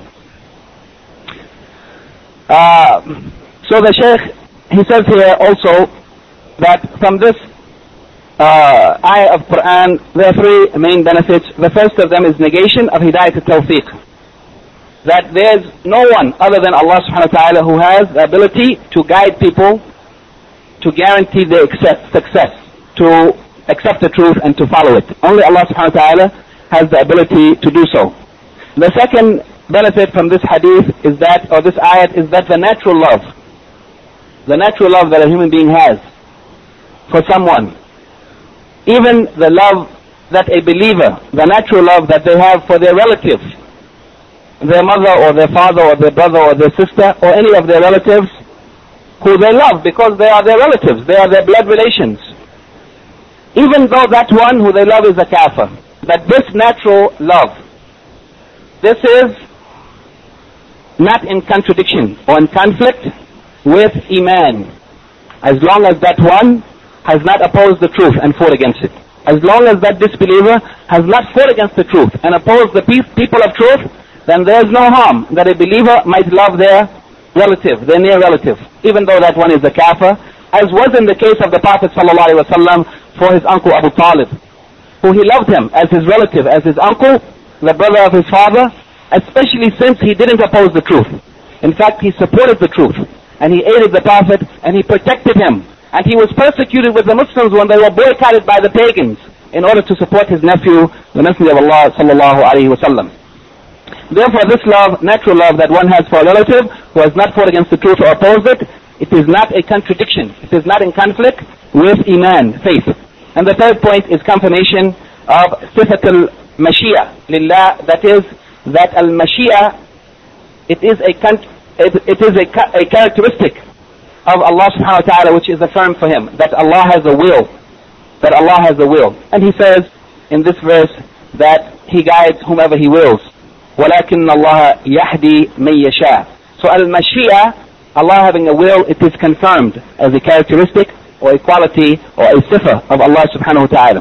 Uh, so the Shaykh, he says here also that from this Uh, ayah of Quran, there are three main benefits. The first of them is negation of Hidayat al-Tawfiq. That there's no one other than Allah subhanahu wa ta'ala who has the ability to guide people, to guarantee their success, to accept the truth and to follow it. Only Allah subhanahu wa ta'ala has the ability to do so. The second benefit from this hadith is that, or this ayat, is that the natural love, the natural love that a human being has for someone, even the love that a believer, the natural love that they have for their relatives, their mother or their father or their brother or their sister or any of their relatives who they love because they are their relatives, they are their blood relations. Even though that one who they love is a kafir, that this natural love, this is not in contradiction or in conflict with Iman, as long as that one has not opposed the truth and fought against it. As long as that disbeliever has not fought against the truth and opposed the pe- people of truth, then there is no harm that a believer might love their relative, their near relative, even though that one is a kafir, as was in the case of the Prophet ﷺ for his uncle Abu Talib, who he loved him as his relative, as his uncle, the brother of his father, especially since he didn't oppose the truth. In fact, he supported the truth, and he aided the Prophet, and he protected him. And he was persecuted with the Muslims when they were boycotted by the pagans in order to support his nephew, the Messenger of Allah sallallahu alaihi wasallam. Therefore, this love, natural love that one has for a relative who has not fought against the truth or opposed it, it is not a contradiction. It is not in conflict with Iman, faith. And the third point is confirmation of Sifat al-Mashi'ah lillah, that is, that al-Mashi'ah, it is a, it, it is a, a characteristic of Allah subhanahu wa ta'ala which is affirmed for him, that Allah has a will, that Allah has a will. And he says in this verse that he guides whomever he wills. وَلَكِنَّ اللَّهَ يَهْدِي مَن يَشَاءُ. So al-Mashi'ah, Allah having a will, it is confirmed as a characteristic or a quality or a sifa of Allah subhanahu wa ta'ala.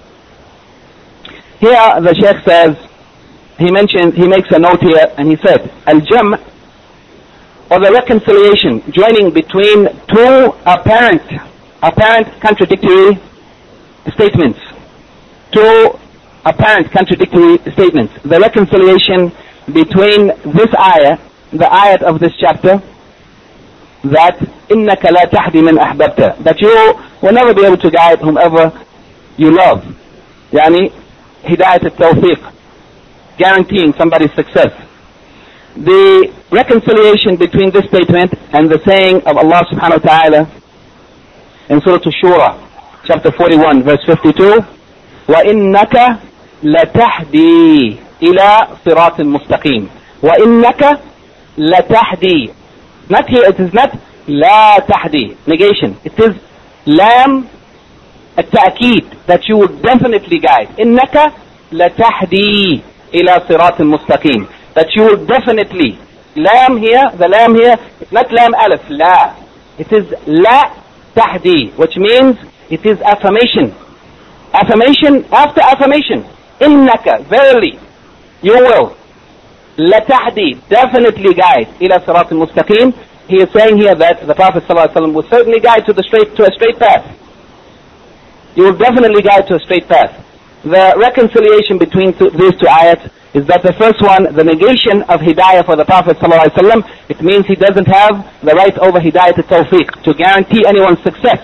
Here the Shaykh says, he mentions, he makes a note here and he said, al-jam' or the reconciliation, joining between two apparent, apparent contradictory statements. Two apparent contradictory statements. The reconciliation between this ayah, the ayat of this chapter, that إِنَّكَ لَا تَهْدِي مَنْ أَحْبَبْتَ, that you will never be able to guide whomever you love. Yani, Hidayat al-Tawfiq, guaranteeing somebody's success. The reconciliation between this statement and the saying of Allah subhanahu wa ta'ala in Surah Ash-Shura, chapter forty-one, verse fifty-two, وَإِنَّكَ لَتَهْدِي إِلَى صِرَاطٍ مُسْتَقِيمٍ. وَإِنَّكَ لَتَهْدِي. Not here, it is not لَا تَهْدِي, negation. It is لام التأكيد, that you will definitely guide. إِنَّكَ لَتَهْدِي إِلَى صِرَاطٍ مُسْتَقِيمٍ. That you will definitely, lam here, the lam here, it's not lam alif, la. It is la tahdi, which means it is affirmation. Affirmation after affirmation. Innaka, verily, you will. La tahdi, definitely guide. Ila sirat al-mustaqim. He is saying here that the Prophet ﷺ will certainly guide to the straight, to a straight path. You will definitely guide to a straight path. The reconciliation between two, these two ayats is that the first one, the negation of hidayah for the Prophet ﷺ, it means he doesn't have the right over hidayah to tawfiq, to guarantee anyone's success.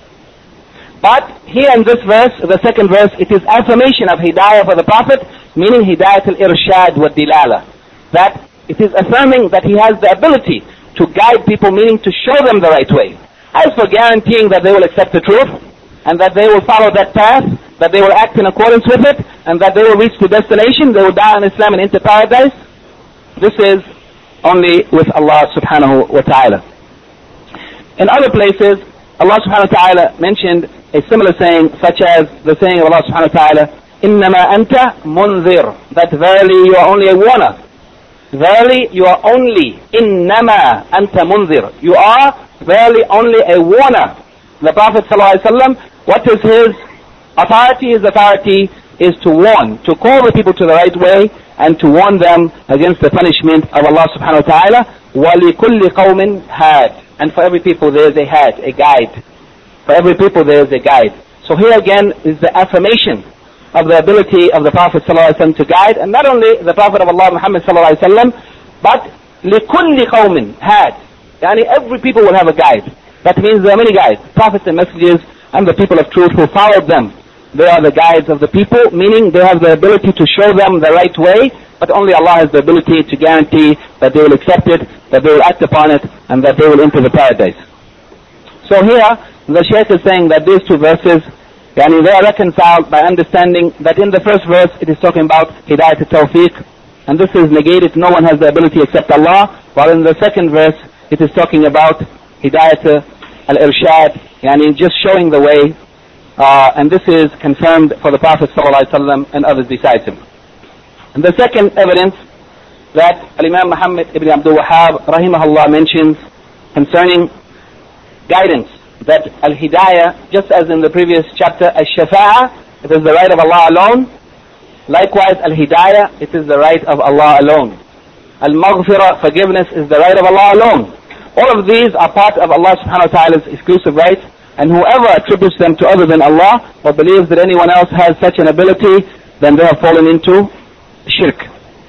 But here in this verse, the second verse, it is affirmation of hidayah for the Prophet, meaning hidayah al-irshad wa dilala. That it is affirming that he has the ability to guide people, meaning to show them the right way. As for guaranteeing that they will accept the truth, and that they will follow that path, that they will act in accordance with it, and that they will reach the destination, they will die in Islam and enter paradise, this is only with Allah subhanahu wa ta'ala. In other places, Allah subhanahu wa ta'ala mentioned a similar saying, such as the saying of Allah subhanahu wa ta'ala, إِنَّمَا أَنْتَ مُنذِرٌ, that verily you are only a warner. Verily you are only, إِنَّمَا أَنْتَ مُنذِرٌ, you are verily only a warner. The Prophet ﷺ, what is his authority? His authority is to warn, to call the people to the right way, and to warn them against the punishment of Allah subhanahu wa ta'ala. وَلِكُلِّ قَوْمٍ هَادٍ, and for every people there is a had, a guide. For every people there is a guide. So here again is the affirmation of the ability of the Prophet ﷺ to guide, and not only the Prophet of Allah Muhammad ﷺ, but لِكُلِّ قَوْمٍ هَادٍ, yani every people will have a guide. That means there are many guides, prophets and messengers, and the people of truth who followed them. They are the guides of the people, meaning they have the ability to show them the right way, but only Allah has the ability to guarantee that they will accept it, that they will act upon it, and that they will enter the paradise. So here, the Shaykh is saying that these two verses, yani they are reconciled by understanding that in the first verse it is talking about hidayat al-tawfiq, and this is negated, no one has the ability except Allah, while in the second verse it is talking about hidayat al-irshad, yani just showing the way, uh, and this is confirmed for the Prophet ﷺ and others besides him. And the second evidence that Imam Muhammad ibn Abdul Wahhab rahimahullah mentions concerning guidance, that al-hidayah, just as in the previous chapter, al-shafa'ah, it is the right of Allah alone. Likewise, al-hidayah, it is the right of Allah alone. Al-maghfirah, forgiveness, is the right of Allah alone. All of these are part of Allah subhanahu wa ta'ala's exclusive rights, and whoever attributes them to other than Allah or believes that anyone else has such an ability, then they have fallen into shirk.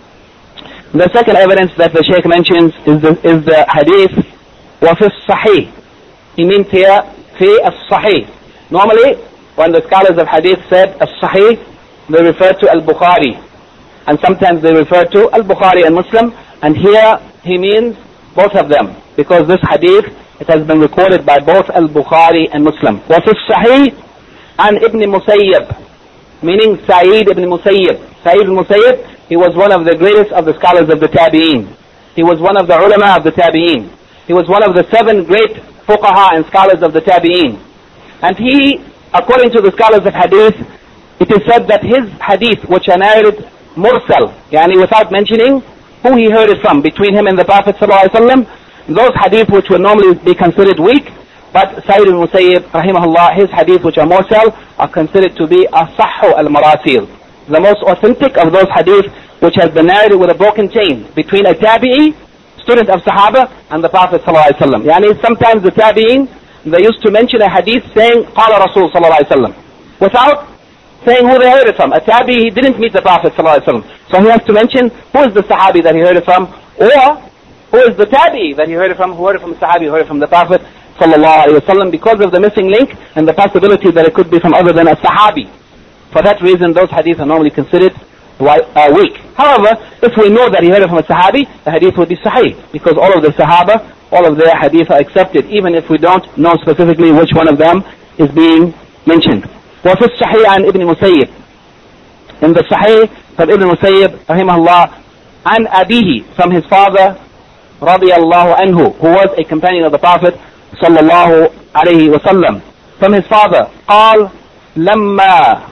The second evidence that the Shaykh mentions is the, is the hadith وَفِي الصَّحِيحِ. He means here في الصحيح. Normally, when the scholars of hadith said as-sahih, they refer to al-Bukhari, and sometimes they refer to al-Bukhari and Muslim, and here he means both of them, because this hadith, it has been recorded by both al-Bukhari and Muslim. وَفِي الصَّحِيحِ عن Ibn Musayyib, meaning Sa'id ibn Musayyib. Sa'id ibn Musayyib, he was one of the greatest of the scholars of the Tabi'een. He was one of the ulama of the Tabi'een. He was one of the seven great fuqaha and scholars of the Tabi'een. And he, according to the scholars of hadith, it is said that his hadith, which are narrated mursal, yani without mentioning who he heard it from, between him and the Prophet ﷺ, those hadith which would normally be considered weak, but Sa'id ibn Musayyib rahimahullah, his hadith which are mursal, are considered to be asahhu al-marasil, the most authentic of those hadith which has been narrated with a broken chain between a tabi'i, student of Sahaba, and the Prophet ﷺ. Yani sometimes the tabi'in, they used to mention a hadith saying Qala Rasul ﷺ, without saying who they heard it from. A tabi'i, he didn't meet the Prophet ﷺ, so he has to mention who is the sahabi that he heard it from, or who is the tabi'i that he heard it from, who heard it from the sahabi, who heard it from the Prophet ﷺ, because of the missing link and the possibility that it could be from other than a sahabi. For that reason, those hadiths are normally considered uh, weak. However, if we know that he heard it from a sahabi, the hadith would be sahih, because all of the sahaba, all of their hadith are accepted, even if we don't know specifically which one of them is being mentioned. وَفِي الصَّحِيحِ عن Ibn Musayyib. In the Sahih from Ibn Musayyib, rahimahullah, an abihi, from his father, radiyallahu anhu, who was a companion of the Prophet sallallahu alayhi wa sallam. From his father, قال لما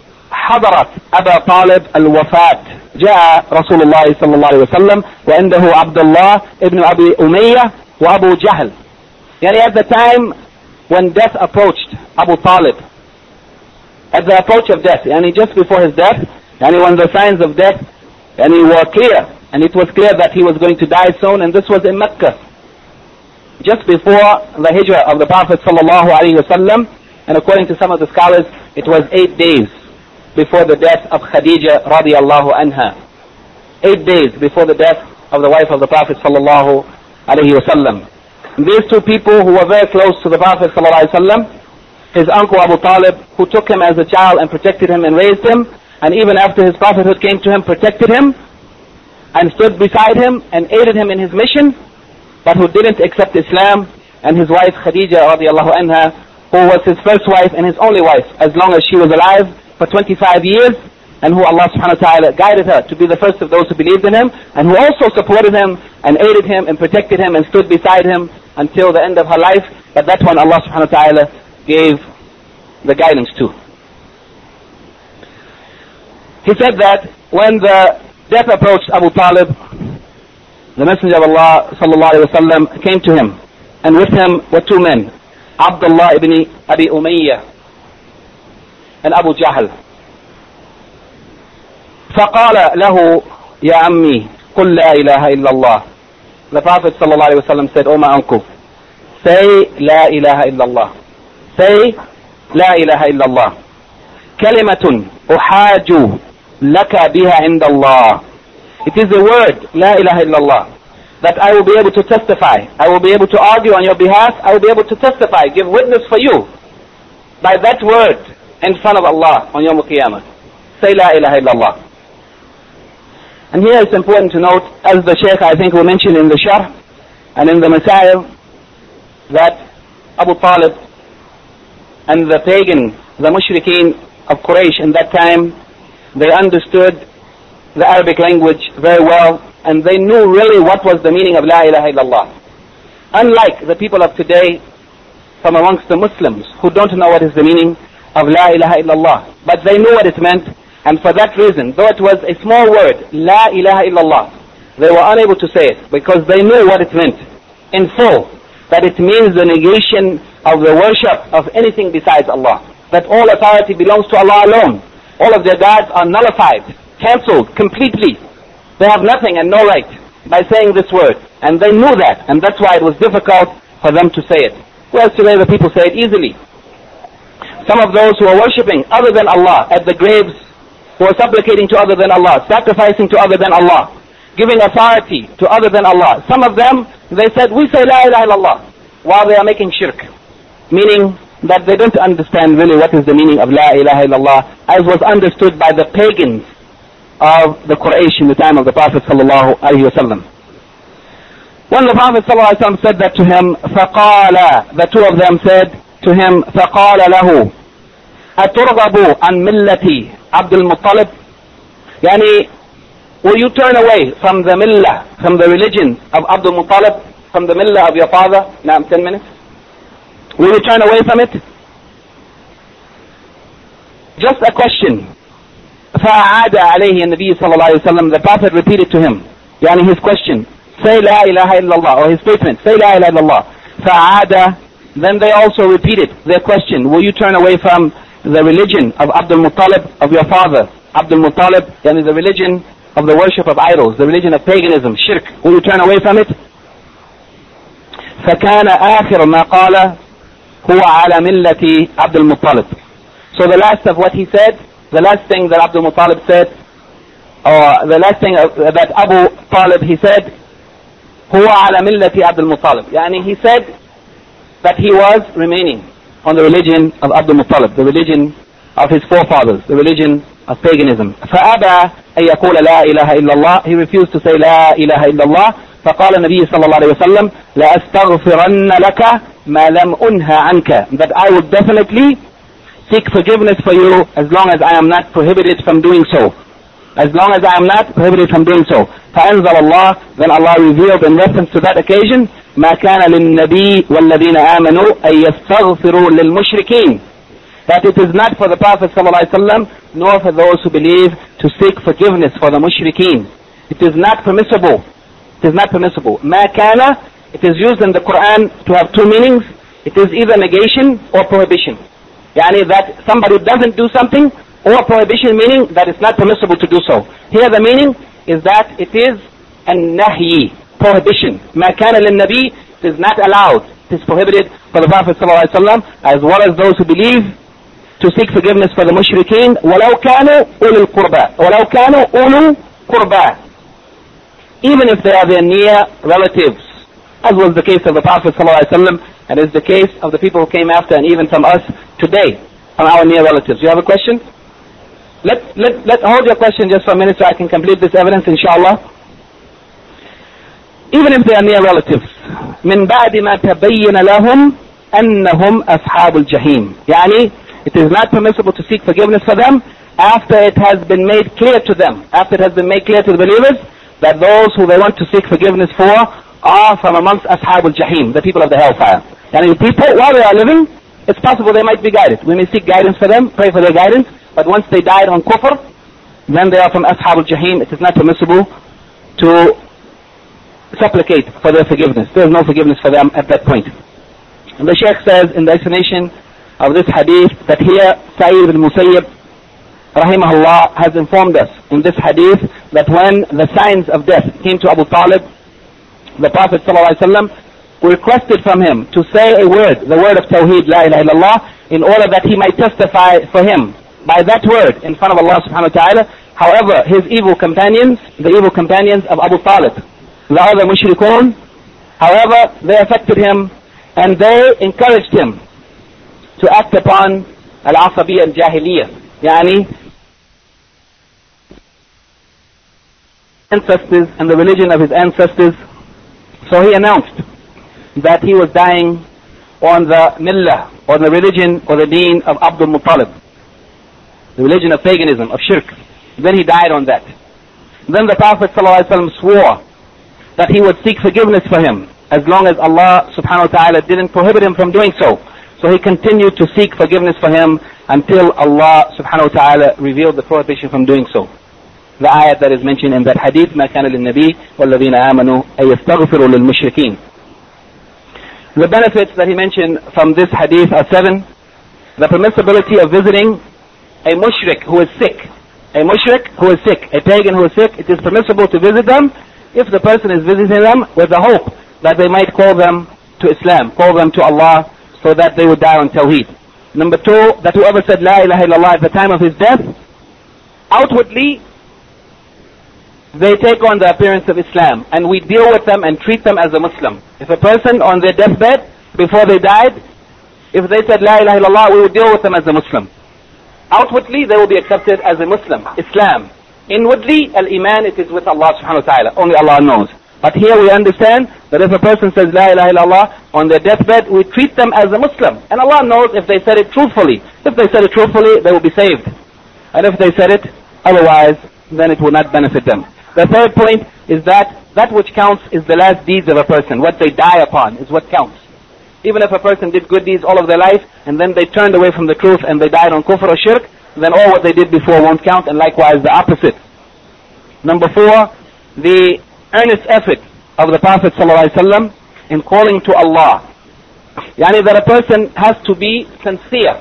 حضرت أبا طالب الوفاة جاء رسول الله صلى الله عليه وسلم وعنده عبد الله ابن أبي أمية وأبو جهل. يعني at the time when death approached Abu Talib, at the approach of death, yani just before his death, yani when the signs of death yani were clear, and it was clear that he was going to die soon, and this was in Mecca, just before the hijrah of the Prophet sallallahu alaihi wasallam, and according to some of the scholars, it was eight days before the death of Khadija radiallahu anha. Eight days before the death of the wife of the Prophet sallallahu alaihi wasallam. These two people who were very close to the Prophet sallallahu alaihi wasallam, his uncle Abu Talib, who took him as a child and protected him and raised him, and even after his prophethood came to him, protected him and stood beside him and aided him in his mission, but who didn't accept Islam, and his wife Khadija radiallahu anha, who was his first wife and his only wife as long as she was alive for twenty-five years, and who Allah subhanahu wa ta'ala guided her to be the first of those who believed in him, and who also supported him and aided him and protected him and stood beside him until the end of her life. But that one Allah subhanahu wa ta'ala gave the guidance to. He said that when the death approached Abu Talib, the Messenger of Allah sallallahu alaihi wasallam came to him, and with him were two men, Abdullah ibn Abi Umayyah and Abu Jahl. فقال له يا عمي قل لا إله إلا الله. The Prophet sallallahu alaihi wasallam said, "Oh my uncle, say لا إله إلا الله. Say لا إله إلا الله. كلمة أحاج لك بها عند الله." It is the word لا إله إلا الله that I will be able to testify. I will be able to argue on your behalf. I will be able to testify, give witness for you by that word in front of Allah on Yawm al-Qiyamah. Say لا إله إلا الله. And here it's important to note, as the Shaykh I think will mention in the Sharh and in the Masail, that Abu Talib and the pagan, the mushrikeen of Quraysh in that time, they understood the Arabic language very well, and they knew really what was the meaning of La ilaha illallah. Unlike the people of today from amongst the Muslims who don't know what is the meaning of La ilaha illallah, but they knew what it meant. And for that reason, though it was a small word, La ilaha illallah, they were unable to say it because they knew what it meant in full, that it means the negation of the worship of anything besides Allah, that all authority belongs to Allah alone. All of their gods are nullified, cancelled completely. They have nothing and no right by saying this word. And they knew that, and that's why it was difficult for them to say it. Whereas today the people say it easily. Some of those who are worshipping other than Allah at the graves, who are supplicating to other than Allah, sacrificing to other than Allah, giving authority to other than Allah. Some of them, they said, we say La ilaha illallah, while they are making shirk. Meaning that they don't understand really what is the meaning of La ilaha illallah, as was understood by the pagans of the Quraysh in the time of the Prophet sallallahu alaihi wasallam. When the Prophet sallallahu alaihi wasallam said that to him, فَقَالَ, the two of them said to him, فَقَالَ لَهُ أَتُرْغَبُ عَنْ مِلَّةِ Abdul Muttalib, yani, will you turn away from the millah, from the religion of Abdul Muttalib, from the millah of your father? Now, ten minutes. Will you turn away from it? Just a question. فَأَعَادَ عَلَيْهِ النَّبِيُّ صلى الله عليه وسلم, the Prophet repeated to him, yani his question, say La ilaha illallah, or his statement, say La ilaha illallah. فَأَعَادَ, then they also repeated their question, will you turn away from the religion of Abdul Muttalib, of your father, Abdul Muttalib, yani the religion of the worship of idols, the religion of paganism, shirk, will you turn away from it? فَكَانَ آخِرُ مَا قَالَ هُوَ عَلَى مِلَّةِ عَبْدُ الْمُطَّلِبِ. So the last of what he said, the last thing that Abdul Muttalib said, or the last thing that Abu Talib, he said, هُوَ عَلَى مِلَّةِ عَبْدُ الْمُطَّلِبِ. Yani he said that he was remaining on the religion of Abdul Muttalib, the religion of his forefathers, the religion of paganism. فَأَبَى أَن يَقُولَ لَا إِلَهَ إِلَّا اللَّهِ. He refused to say لَا إِلَهَ إِلَّا اللَّهِ. فقال النبي صلى الله عليه وسلم لأستغفرن لك ما لم أنهى عنك. That I would definitely seek forgiveness for you as long as I am not prohibited from doing so. As long as I am not prohibited from doing so. فأنزل الله, then Allah revealed in reference to that occasion, ما كان للنبي والذين آمنوا أن يستغفروا للمشركين. that it is not for the Prophet ﷺ nor for those who believe to seek forgiveness for the mushrikeen. It is not permissible. It is not permissible. Ma kana, it is used in the Quran to have two meanings. It is either negation or prohibition. Yani that somebody doesn't do something, or prohibition meaning that it's not permissible to do so. Here the meaning is that it is an-nahyi, prohibition. Ma kana lin-nabi, it is not allowed. It is prohibited for the Prophet ﷺ as well as those who believe to seek forgiveness for the mushrikeen. وَلَوْ كَانُوا أُولُو الْقُرْبَى وَلَوْ كَانُوا أُولُو قُرْبَى, even if they are their near relatives, as was the case of the Prophet ﷺ, and is the case of the people who came after, and even from us today, from our near relatives. You have a question? Let, let, let hold your question just for a minute so I can complete this evidence, inshallah. Even if they are near relatives, من بعد ما تبين لهم أنهم أصحاب الجحيم. يعني, it is not permissible to seek forgiveness for them after it has been made clear to them, after it has been made clear to the believers that those who they want to seek forgiveness for are from amongst Ashab al-Jahim, the people of the hellfire. And the people, while they are living, it's possible they might be guided. We may seek guidance for them, pray for their guidance, but once they died on kufr, then they are from Ashab al-Jahim. It is not permissible to supplicate for their forgiveness. There is no forgiveness for them at that point. And the Shaykh says in the explanation of this hadith that here Sa'id ibn Musayyib rahimahullah has informed us in this hadith that when the signs of death came to Abu Talib, the Prophet ﷺ requested from him to say a word, the word of Tawheed, La ilaha illallah, in order that he might testify for him by that word in front of Allah subhanahu wa ta'ala. However, his evil companions, the evil companions of Abu Talib, the other mushrikun, however, they affected him and they encouraged him to act upon al-asabiyya al-jahiliyyah, yani ancestors and the religion of his ancestors. So he announced that he was dying on the millah, or the religion or the deen of Abdul Muttalib, the religion of paganism, of shirk. Then he died on that. Then the Prophet ﷺ swore that he would seek forgiveness for him as long as Allah subhanahu wa ta'ala didn't prohibit him from doing so. So he continued to seek forgiveness for him until Allah subhanahu wa ta'ala revealed the prohibition from doing so. The ayat that is mentioned in that hadith, مَا كَانَ لِلنَّبِي وَالَّذِينَ آمَنُوا أَن يَسْتَغْفِرُوا لِلْمُشْرِكِينَ. The benefits that he mentioned from this hadith are seven. The permissibility of visiting a mushrik who is sick. A mushrik who is sick, a pagan who is sick, it is permissible to visit them if the person is visiting them with the hope that they might call them to Islam, call them to Allah, so that they would die on Tawheed. Number two, that whoever said La ilaha illallah at the time of his death, outwardly they take on the appearance of Islam, and we deal with them and treat them as a Muslim. If a person on their deathbed, before they died, if they said La ilaha illallah, we would deal with them as a Muslim. Outwardly, they will be accepted as a Muslim, Islam. Inwardly, al-Iman, it is with Allah subhanahu wa ta'ala. Only Allah knows. But here we understand that if a person says La ilaha illallah on their deathbed, we treat them as a Muslim. And Allah knows if they said it truthfully. If they said it truthfully, they will be saved. And if they said it otherwise, then it will not benefit them. The third point is that that which counts is the last deeds of a person. What they die upon is what counts. Even if a person did good deeds all of their life, and then they turned away from the truth and they died on kufr or shirk, then all what they did before won't count, and likewise the opposite. Number four, the earnest effort of the Prophet ﷺ in calling to Allah. Yani that a person has to be sincere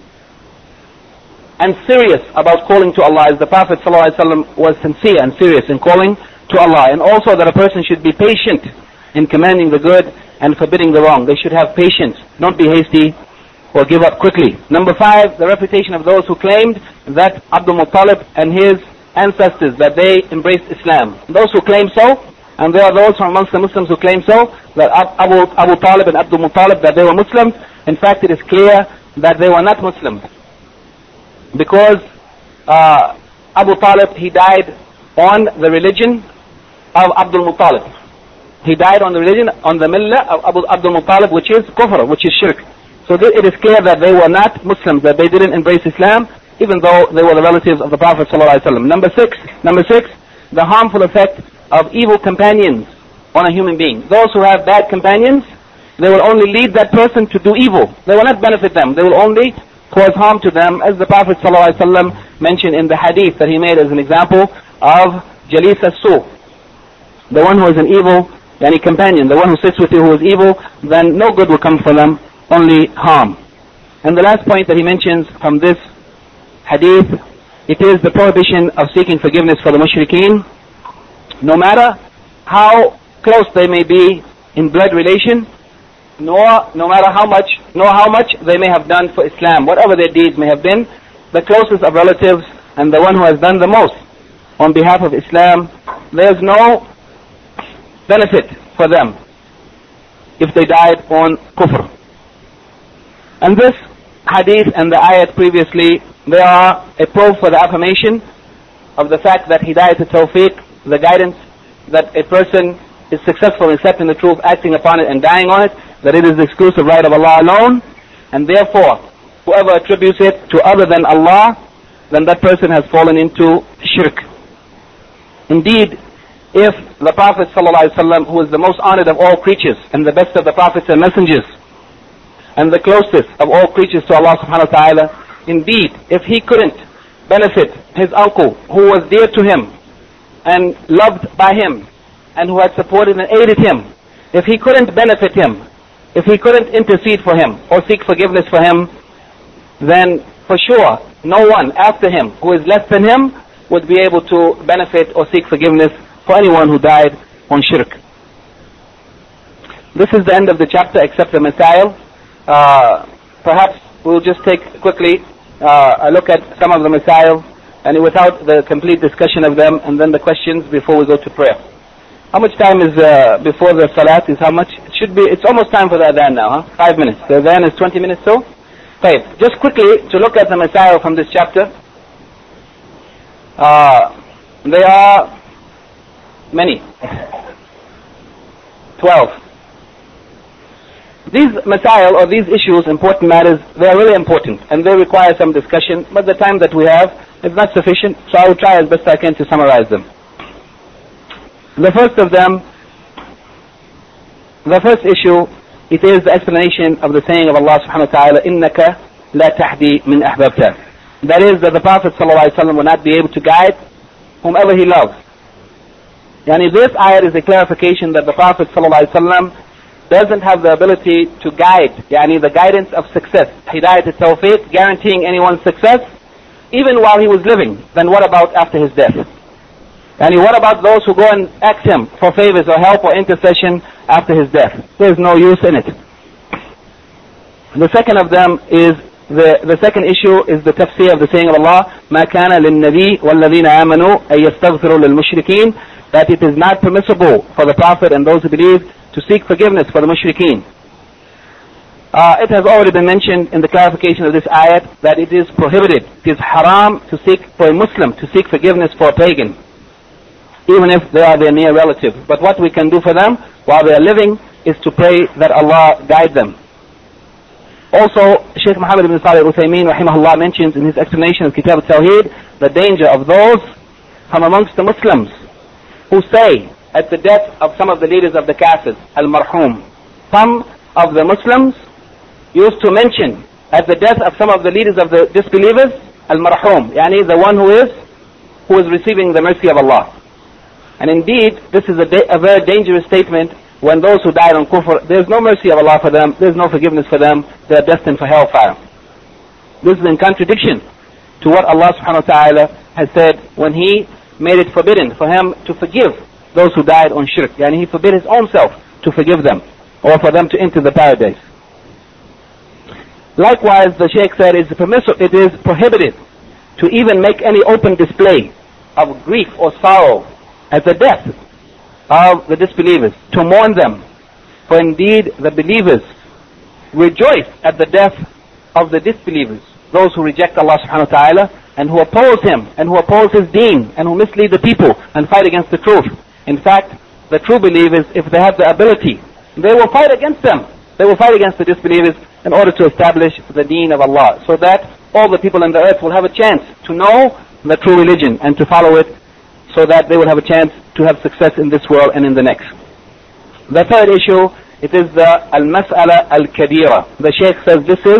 and serious about calling to Allah, as the Prophet ﷺ was sincere and serious in calling to Allah. And also that a person should be patient in commanding the good and forbidding the wrong. They should have patience. Don't be hasty or give up quickly. Number five, the reputation of those who claimed that Abdul Muttalib and his ancestors, that they embraced Islam. Those who claim so, and there are those from amongst the Muslims who claim so, that Abu, Abu Talib and Abdul Muttalib, that they were Muslims. In fact, it is clear that they were not Muslims. Because uh, Abu Talib, he died on the religion of Abdul Muttalib. He died on the religion, on the millah of Abu Abdul Muttalib, which is kufr, which is shirk. So it is clear that they were not Muslims, that they didn't embrace Islam, even though they were the relatives of the Prophet ﷺ. Number six, number six, the harmful effect of evil companions on a human being. Those who have bad companions, they will only lead that person to do evil. They will not benefit them. They will only cause harm to them, as the Prophet ﷺ mentioned in the hadith that he made as an example of Jalis as-Su, the one who is an evil, any companion, the one who sits with you who is evil, then no good will come for them, only harm. And the last point that he mentions from this hadith, it is the prohibition of seeking forgiveness for the mushrikeen, no matter how close they may be in blood relation, nor no matter how much, nor how much they may have done for Islam, whatever their deeds may have been, the closest of relatives and the one who has done the most on behalf of Islam, there is no benefit for them if they died on kufr. And this hadith and the ayat previously, they are a proof for the affirmation of the fact that hidayat al-tawfiq, the guidance that a person is successful in accepting the truth, acting upon it and dying on it, that it is the exclusive right of Allah alone, and therefore whoever attributes it to other than Allah, then that person has fallen into shirk. Indeed, if the Prophet ﷺ, who is the most honored of all creatures and the best of the prophets and messengers and the closest of all creatures to Allah subhanahu wa ta'ala, indeed, if he couldn't benefit his uncle who was dear to him and loved by him and who had supported and aided him, if he couldn't benefit him, if he couldn't intercede for him or seek forgiveness for him, then for sure no one after him who is less than him would be able to benefit or seek forgiveness for anyone who died on shirk. This is the end of the chapter except the Masail. Uh, perhaps we'll just take quickly uh, a look at some of the Masail and without the complete discussion of them, and then the questions before we go to prayer. How much time is uh, before the Salat is how much? It should be, it's almost time for the Adhan now, huh? Five minutes. The Adhan is twenty minutes so? Five. Just quickly to look at the Masail from this chapter. Uh, they are many. Twelve. These Masail or these issues, important matters, they are really important and they require some discussion, but the time that we have is not sufficient, so I will try as best I can to summarize them. The first of them, the first issue, it is the explanation of the saying of Allah subhanahu wa ta'ala, إِنَّكَ لَا تَحْدِي مِنْ أَحْبَبْتَ. That is that the Prophet sallallahu alaihi wasallam will not be able to guide whomever he loves. Yani this ayat is a clarification that the Prophet sallallahu alaihi wasallam doesn't have the ability to guide, yani the guidance of success, hidayat al-tawfiq, guaranteeing anyone's success, even while he was living. Then what about after his death? And what about those who go and ask him for favors or help or intercession after his death? There's no use in it. The second of them is, the, the second issue is the tafsir of the saying of Allah, مَا كَانَ لِلنَّبِي وَالَّذِينَ آمَنُوا أَن يَسْتَغْفِرُوا لِلْمُشْرِكِينَ, that it is not permissible for the Prophet and those who believe to seek forgiveness for the mushrikeen. Uh, it has already been mentioned in the clarification of this ayat that it is prohibited, it is haram to seek for a Muslim to seek forgiveness for a pagan, even if they are their near relative. But what we can do for them while they are living is to pray that Allah guide them. Also, Shaykh Muhammad ibn Salih al-Uthaymeen rahimahullah mentions in his explanation of Kitab al-Tawheed the danger of those from amongst the Muslims who say at the death of some of the leaders of the Kafirs, al-Marhum. Some of the Muslims used to mention at the death of some of the leaders of the disbelievers, al-Marhum, yani the one who is who is receiving the mercy of Allah. And indeed, this is a, a very dangerous statement. When those who died on kufr, there is no mercy of Allah for them, there is no forgiveness for them, they are destined for hellfire. This is in contradiction to what Allah subhanahu wa ta'ala has said when He made it forbidden for Him to forgive those who died on shirk. Yani He forbid His own self to forgive them or for them to enter the paradise. Likewise, the Shaykh said it is, permissible, it is prohibited to even make any open display of grief or sorrow at the death of the disbelievers, to mourn them. For indeed the believers rejoice at the death of the disbelievers, those who reject Allah subhanahu wa ta'ala and who oppose Him and who oppose His deen and who mislead the people and fight against the truth. In fact, the true believers, if they have the ability, they will fight against them. They will fight against the disbelievers in order to establish the deen of Allah, so that all the people on the earth will have a chance to know the true religion and to follow it, so that they will have a chance to have success in this world and in the next. The third issue, it is the al-mas'ala al-kabira. The Shaykh says this is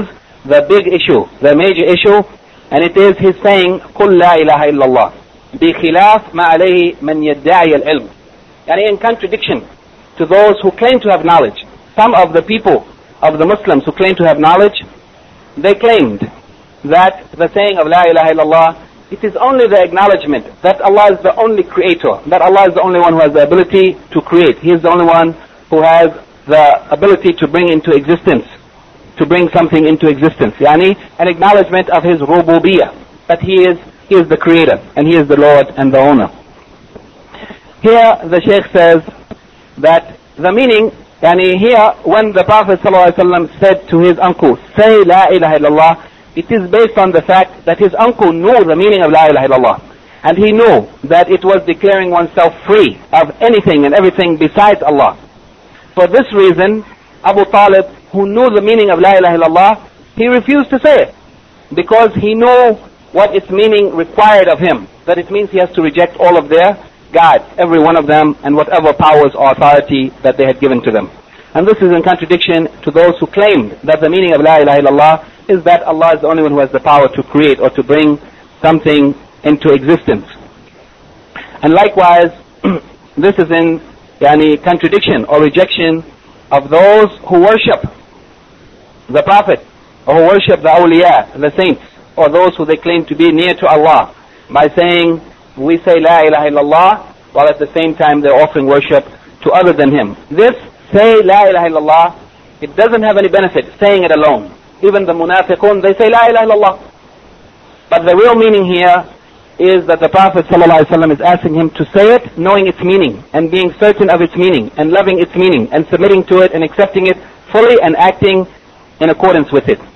the big issue, the major issue, and it is his saying, قُلْ لَا إِلَهَ إِلَّا اللَّهِ بِخِلَافِ مَا عَلَيْهِ مَنْ يَدَّعِيَ الْعِلْمِ. And in contradiction to those who claim to have knowledge. Some of the people of the Muslims who claim to have knowledge, they claimed that the saying of La ilaha illallah, it is only the acknowledgement that Allah is the only creator, that Allah is the only one who has the ability to create. He is the only one who has the ability to bring into existence, to bring something into existence. Yani, an acknowledgement of His rububiyyah, that He is, He is the creator, and He is the Lord and the owner. Here the Shaykh says that the meaning, yani here when the Prophet ﷺ said to his uncle, say La ilaha illallah, it is based on the fact that his uncle knew the meaning of La ilaha illallah. And he knew that it was declaring oneself free of anything and everything besides Allah. For this reason, Abu Talib, who knew the meaning of La ilaha illallah, he refused to say it. Because he knew what its meaning required of him. That it means he has to reject all of their gods, every one of them, and whatever powers or authority that they had given to them. And this is in contradiction to those who claimed that the meaning of La ilaha illallah is that Allah is the only one who has the power to create or to bring something into existence. And likewise, this is in yani, contradiction or rejection of those who worship the Prophet, or who worship the awliya, the saints, or those who they claim to be near to Allah, by saying, we say La ilaha illallah, while at the same time they're offering worship to other than Him. This, say La ilaha illallah, it doesn't have any benefit, saying it alone. Even the munafiqun, they say La ilaha illallah. But the real meaning here is that the Prophet ﷺ is asking him to say it, knowing its meaning, and being certain of its meaning, and loving its meaning, and submitting to it, and accepting it fully, and acting in accordance with it.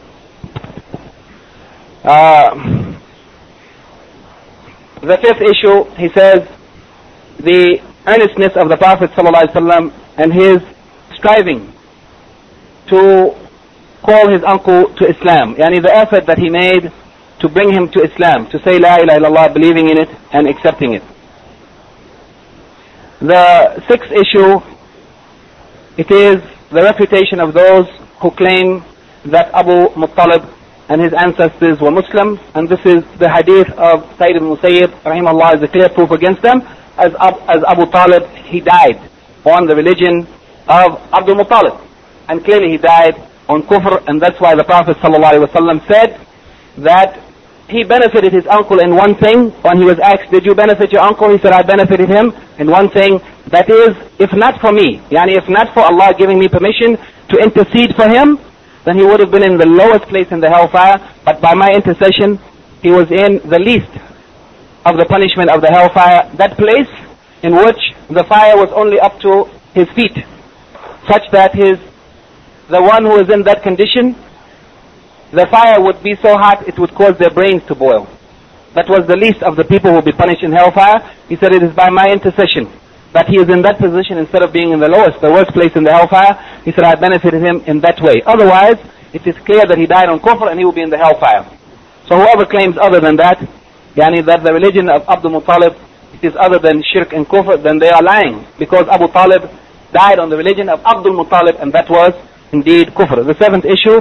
Uh, the fifth issue, he says, the earnestness of the Prophet ﷺ and his striving to call his uncle to Islam, yani the effort that he made to bring him to Islam, to say La ilaha illallah, believing in it and accepting it. The sixth issue, it is the refutation of those who claim that Abu Muttalib and his ancestors were Muslims, and this is the hadith of Sayyid ibn Musayyib rahimahullah is a clear proof against them, as, Ab, as Abu Talib, he died on the religion of Abdul Muttalib, and clearly he died on kufr, and that's why the Prophet ﷺ said that he benefited his uncle in one thing. When he was asked, did you benefit your uncle? He said, I benefited him in one thing, that is, if not for me, yani if not for Allah giving me permission to intercede for him, then he would have been in the lowest place in the hellfire, but by my intercession, he was in the least of the punishment of the hellfire, that place in which the fire was only up to his feet, such that his the one who is in that condition, the fire would be so hot it would cause their brains to boil. That was the least of the people who will be punished in hellfire. He said, it is by my intercession that he is in that position instead of being in the lowest, the worst place in the hellfire. He said, I benefited him in that way. Otherwise, it is clear that he died on kufr and he will be in the hellfire. So whoever claims other than that, yani that the religion of Abdul Muttalib is other than shirk and kufr, then they are lying. Because Abu Talib died on the religion of Abdul Muttalib, and that was indeed kufr. The seventh issue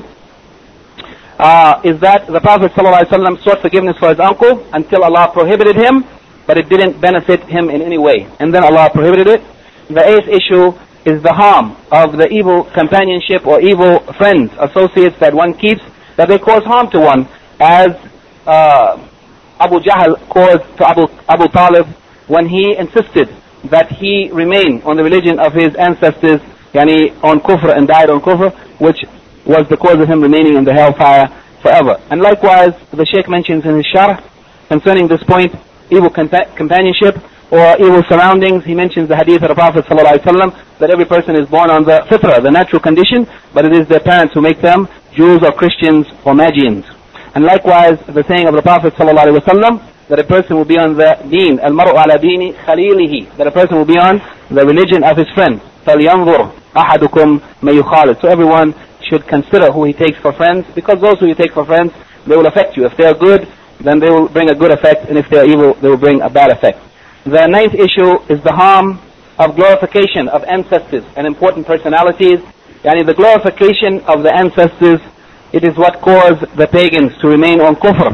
uh, is that the Prophet ﷺ sought forgiveness for his uncle until Allah prohibited him, but it didn't benefit him in any way. And then Allah prohibited it. The eighth issue is the harm of the evil companionship or evil friends, associates that one keeps, that they cause harm to one, as uh, Abu Jahl caused to Abu, Abu Talib when he insisted that he remain on the religion of his ancestors, yani on kufr, and died on kufr, which was the cause of him remaining in the hellfire forever. And likewise, the Shaykh mentions in his sharh concerning this point, evil compa- companionship or evil surroundings. He mentions the hadith of the Prophet ﷺ that every person is born on the fitra, the natural condition, but it is their parents who make them Jews or Christians or Magians. And likewise, the saying of the Prophet ﷺ that a person will be on the deen, al-mar'u ala dini khalilihi, that a person will be on the religion of his friend. فَلْيَنْظُرْ أَحَدُكُمْ مَنْ يُخَالِطُ. So everyone should consider who he takes for friends, because those who you take for friends, they will affect you. If they are good, then they will bring a good effect, and if they are evil, they will bring a bad effect. The ninth issue is the harm of glorification of ancestors and important personalities. Yani the glorification of the ancestors it is what caused the pagans to remain on kufr.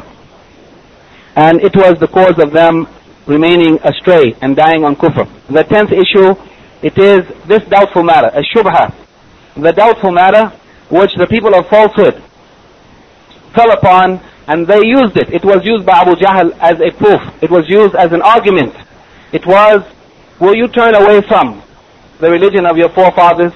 And it was the cause of them remaining astray and dying on kufr. The tenth issue, it is this doubtful matter, a shubha. The doubtful matter which the people of falsehood fell upon, and they used it. It was used by Abu Jahl as a proof. It was used as an argument. It was, will you turn away from the religion of your forefathers?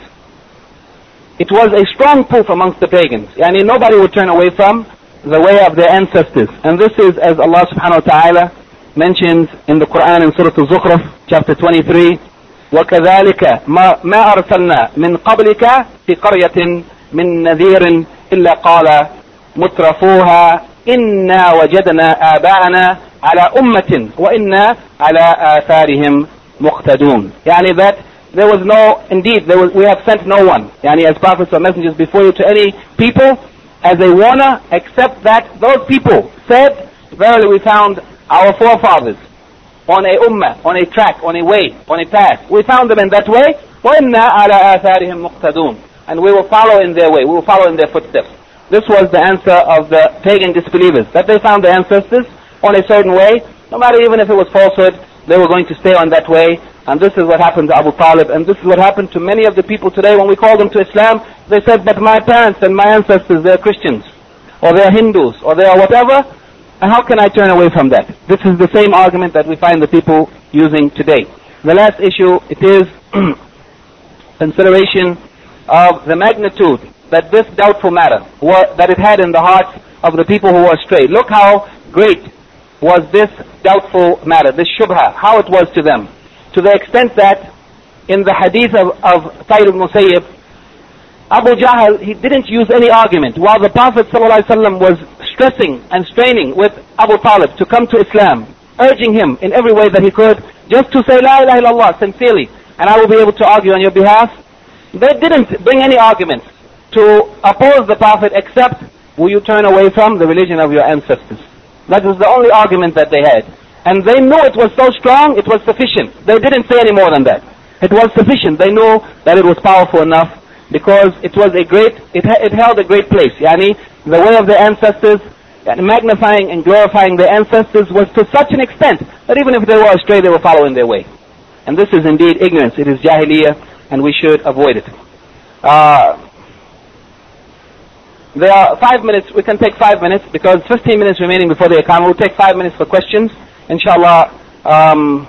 It was a strong proof amongst the pagans. Yani nobody would turn away from the way of their ancestors. And this is as Allah subhanahu wa ta'ala mentions in the Quran in Surah Al-Zukhruf, chapter twenty-three, وَكَذَلِكَ مَا أَرْسَلْنَا مِنْ قَبْلِكَ فِي قَرْيَةٍ مِنْ نَذِيرٍ إِلَّا قَالَ مُتْرَفُوهَا إِنَّا وَجَدْنَا آبَاءَنَا عَلَى أُمَّةٍ وَإِنَّا عَلَى آثَارِهِمْ مُقْتَدُونَ. Yani that there was no, indeed, there was, we have sent no one, yani as prophets or messengers before you to any people as a warner, except that those people said, verily we found our forefathers on a ummah, on a track, on a way, on a path. We found them in that way. وَإِنَّا عَلَى آثَارِهِمْ مُقْتَدُونَ. And we will follow in their way. We will follow in their footsteps. This was the answer of the pagan disbelievers, that they found their ancestors on a certain way. No matter even if it was falsehood, they were going to stay on that way. And this is what happened to Abu Talib. And this is what happened to many of the people today. When we call them to Islam, they said, but my parents and my ancestors, they're Christians, or they're Hindus, or they are whatever. And how can I turn away from that? This is the same argument that we find the people using today. The last issue, it is consideration of the magnitude that this doubtful matter, what, that it had in the hearts of the people who were astray. Look how great was this doubtful matter, this shubha, how it was to them. To the extent that in the hadith of, of Sa'id ibn Musayyib, Abu Jahl, he didn't use any argument. While the Prophet ﷺ was stressing and straining with Abu Talib to come to Islam, urging him in every way that he could, just to say La ilaha illallah sincerely, and I will be able to argue on your behalf. They didn't bring any arguments to oppose the Prophet except, will you turn away from the religion of your ancestors? That was the only argument that they had. And they knew it was so strong, it was sufficient. They didn't say any more than that. It was sufficient. They knew that it was powerful enough because it was a great, it, it held a great place. Yani, the way of their ancestors, yani magnifying and glorifying their ancestors was to such an extent that even if they were astray, they were following their way. And this is indeed ignorance. It is jahiliyyah, and we should avoid it. Uh, there are five minutes. We can take five minutes because fifteen minutes remaining before the Iqamah. We'll take five minutes for questions. Inshallah, um,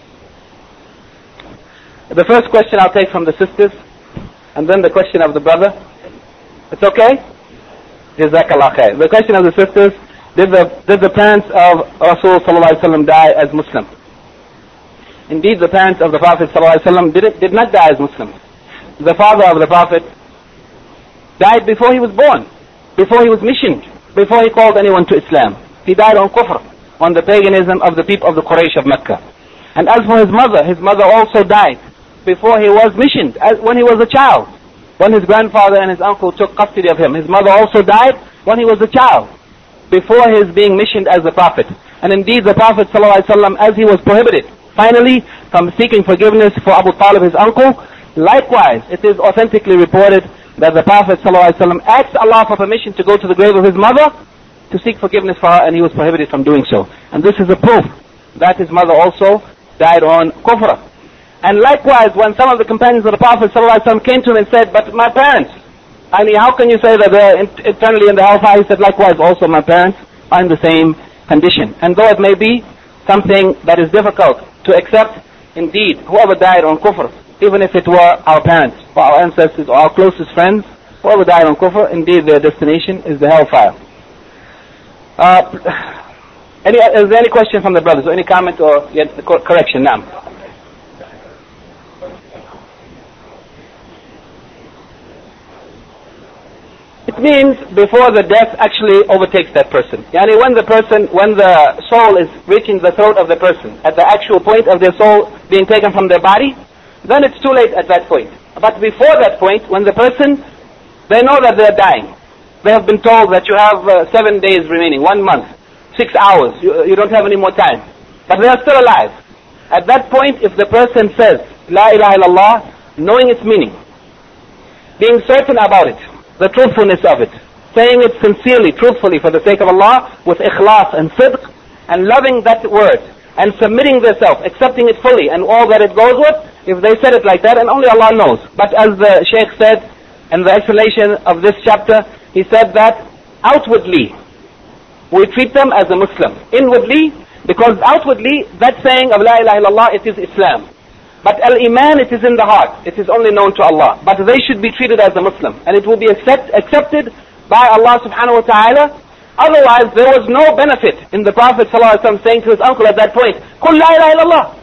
the first question I'll take from the sisters, and then the question of the brother. It's okay? Jazakallah khair. The question of the sisters, did the, did the parents of Rasul sallallahu alaihi wasallam die as Muslim? Indeed, the parents of the Prophet sallallahu alaihi wasallam did, did not die as Muslims. The father of the Prophet died before he was born, before he was missioned, before he called anyone to Islam. He died on kufr, on the paganism of the people of the Quraysh of Mecca. And as for his mother, his mother also died before he was missioned, as when he was a child. When his grandfather and his uncle took custody of him, his mother also died when he was a child, before his being missioned as the Prophet. And indeed the Prophet ﷺ, as he was prohibited, finally, from seeking forgiveness for Abu Talib, his uncle, likewise, it is authentically reported that the Prophet ﷺ asked Allah for permission to go to the grave of his mother to seek forgiveness for her, and he was prohibited from doing so. And this is a proof that his mother also died on kufr. And likewise, when some of the companions of the Prophet ﷺ came to him and said, but my parents, I mean, how can you say that they're eternally in the hellfire? He said, likewise, also my parents are in the same condition. And though it may be something that is difficult to accept, indeed, whoever died on kufr, even if it were our parents, or our ancestors, or our closest friends, whoever died on kufr, indeed their destination is the hellfire. Uh, any, is there any question from the brothers, or any comment or yet, correction? Now. It means before the death actually overtakes that person. Yani when the person, when the soul is reaching the throat of the person, at the actual point of their soul being taken from their body, then it's too late at that point. But before that point, when the person, they know that they're dying. They have been told that you have uh, seven days remaining, one month, six hours, you, you don't have any more time. But they are still alive. At that point, if the person says, La ilaha illallah, knowing its meaning, being certain about it, the truthfulness of it, saying it sincerely, truthfully, for the sake of Allah, with ikhlas and sidq, and loving that word, and submitting themselves, accepting it fully, and all that it goes with, if they said it like that, and only Allah knows. But as the Shaykh said in the explanation of this chapter, he said that outwardly, we treat them as a Muslim. Inwardly, because outwardly, that saying of La ilaha illallah, it is Islam. But al-Iman, it is in the heart. It is only known to Allah. But they should be treated as a Muslim. And it will be accept, accepted by Allah subhanahu wa ta'ala. Otherwise, there was no benefit in the Prophet ﷺ saying to his uncle at that point, قُلْ لَا إِلَهَ إِلَّا اللَّهِ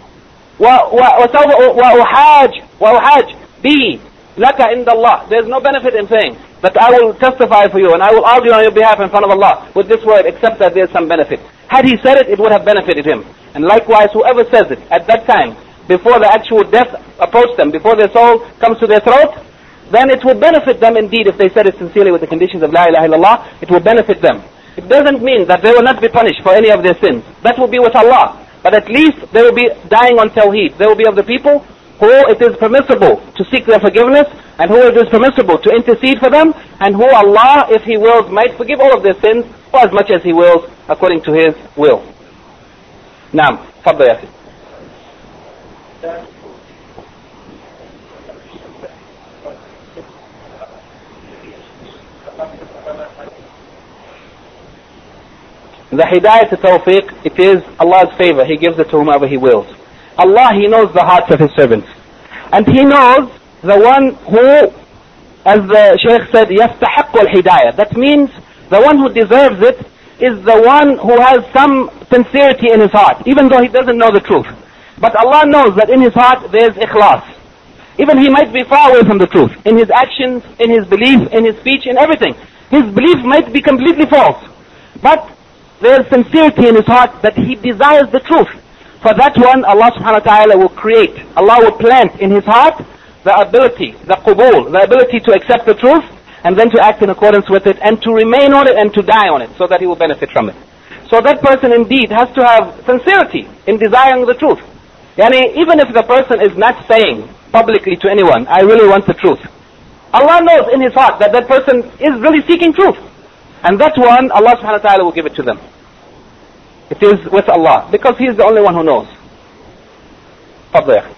وَأُحَاجْ وَأُحَاجْ بِي لَكَ عِنْدَ اللَّهِ. There's no benefit in saying that I will testify for you and I will argue on your behalf in front of Allah with this word, except that there's some benefit. Had he said it, it would have benefited him. And likewise, whoever says it at that time, before the actual death approached them, before their soul comes to their throat, then it will benefit them indeed if they said it sincerely with the conditions of La ilaha illallah. It will benefit them. It doesn't mean that they will not be punished for any of their sins. That will be with Allah. But at least they will be dying on Tawheed. They will be of the people who it is permissible to seek their forgiveness, and who it is permissible to intercede for them, and who Allah, if He wills, might forgive all of their sins, or as much as He wills, according to His will. Naam, fadda ya akhi. The hidayah to tawfiq, it is Allah's favor. He gives it to whomever He wills. Allah, He knows the hearts of His servants. And He knows the one who, as the Shaykh said, يَسْتَحِقُّ الْهِدَايَةِ. That means the one who deserves it is the one who has some sincerity in his heart, even though he doesn't know the truth. But Allah knows that in his heart there is ikhlas. Even he might be far away from the truth. In his actions, in his belief, in his speech, in everything. His belief might be completely false. But there is sincerity in his heart that he desires the truth. For that one, Allah subhanahu wa ta'ala will create, Allah will plant in his heart the ability, the qubul, the ability to accept the truth, and then to act in accordance with it, and to remain on it, and to die on it, so that he will benefit from it. So that person indeed has to have sincerity in desiring the truth. Yani, even if the person is not saying publicly to anyone, I really want the truth, Allah knows in his heart that that person is really seeking truth. And that one, Allah subhanahu wa ta'ala will give it to them. It is with Allah, because He is the only one who knows. Fadda ya akhi.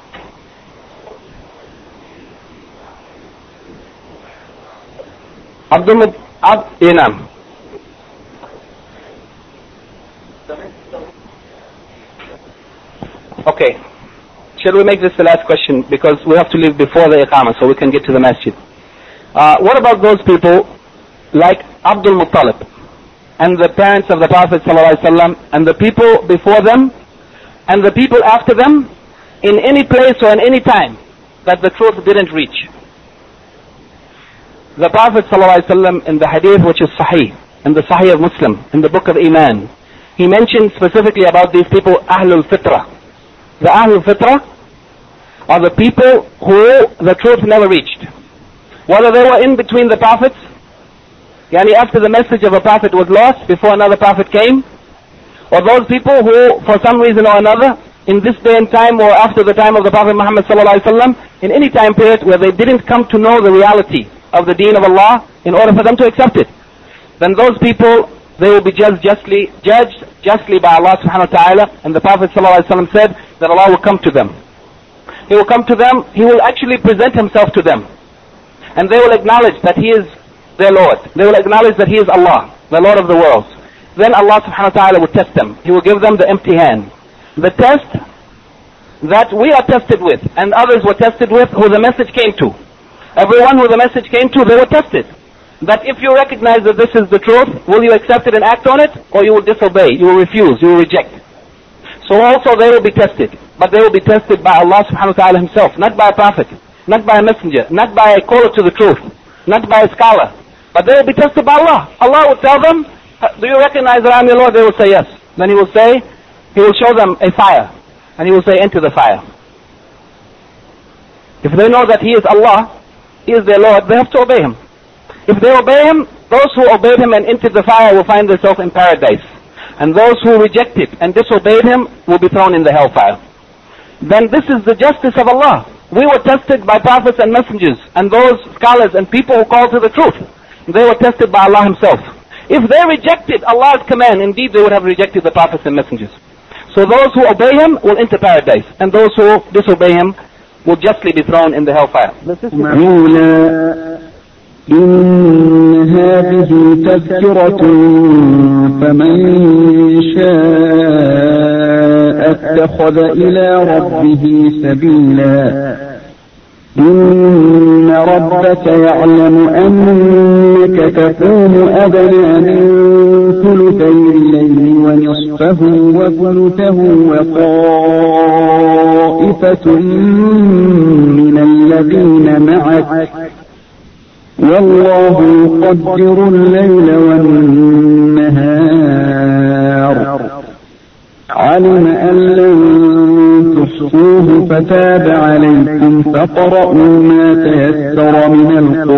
Abdul Ab Inam. Okay. Shall we make this the last question, because we have to leave before the iqamah so we can get to the masjid. Uh, what about those people like Abdul Muttalib and the parents of the Prophet ﷺ and the people before them and the people after them, in any place or in any time that the truth didn't reach? The Prophet ﷺ, in the hadith which is Sahih, in the Sahih of Muslim, in the book of Iman, he mentioned specifically about these people, Ahlul Fitra. The Ahlul Fitra are the people who the truth never reached. Whether they were in between the prophets, yani after the message of a prophet was lost before another prophet came, or those people who for some reason or another, in this day and time or after the time of the Prophet Muhammad sallallahu alaihi wasallam, in any time period where they didn't come to know the reality of the deen of Allah in order for them to accept it, then those people, they will be judged justly, judged justly by Allah subhanahu wa ta'ala. And the Prophet sallallahu alaihi wasallam said that Allah will come to them. He will come to them, He will actually present Himself to them. And they will acknowledge that He is their Lord. They will acknowledge that He is Allah, the Lord of the worlds. Then Allah subhanahu wa ta'ala will test them. He will give them the empty hand. The test that we are tested with, and others were tested with, who the message came to. Everyone who the message came to, they were tested. That if you recognize that this is the truth, will you accept it and act on it, or you will disobey, you will refuse, you will reject. So also they will be tested. But they will be tested by Allah subhanahu wa ta'ala Himself, not by a prophet, not by a messenger, not by a caller to the truth, not by a scholar. But they will be tested by Allah. Allah will tell them, do you recognize that I am your Lord? They will say yes. Then He will say, He will show them a fire. And He will say, enter the fire. If they know that He is Allah, He is their Lord, they have to obey Him. If they obey Him, those who obeyed Him and entered the fire will find themselves in paradise. And those who rejected and disobeyed Him will be thrown in the hellfire. Then this is the justice of Allah. We were tested by prophets and messengers and those scholars and people who call to the truth. They were tested by Allah Himself. If they rejected Allah's command, indeed they would have rejected the prophets and messengers. So those who obey Him will enter paradise, and those who disobey Him will justly be thrown in the hellfire. إن هذه تذكرة فمن شاء اتخذ إلى ربه سبيلا إن ربك يعلم أنك تقوم أدنى من ثلثي الليل ونصفه وثلثه وطائفة من الذين معك والله يقدر الليل والنهار علم أن لن تحصوه فتاب عليكم فقرأوا ما تيسر من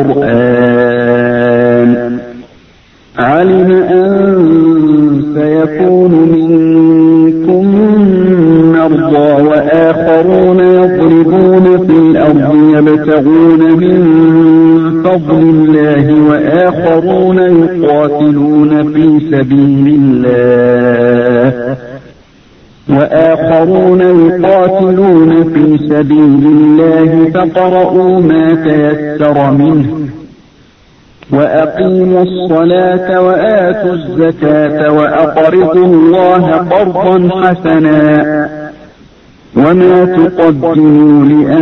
القرآن علم أن سيكون منكم مرضى وآخرون يضربون في الأرض يبتغون من فضل الله وآخرون يقاتلون في سبيل الله وآخرون يقاتلون في سبيل الله فقرؤوا ما تيسر منه وأقيموا الصلاة وآتوا الزكاة وأقرضوا الله قرضا حسنا وما تقدموا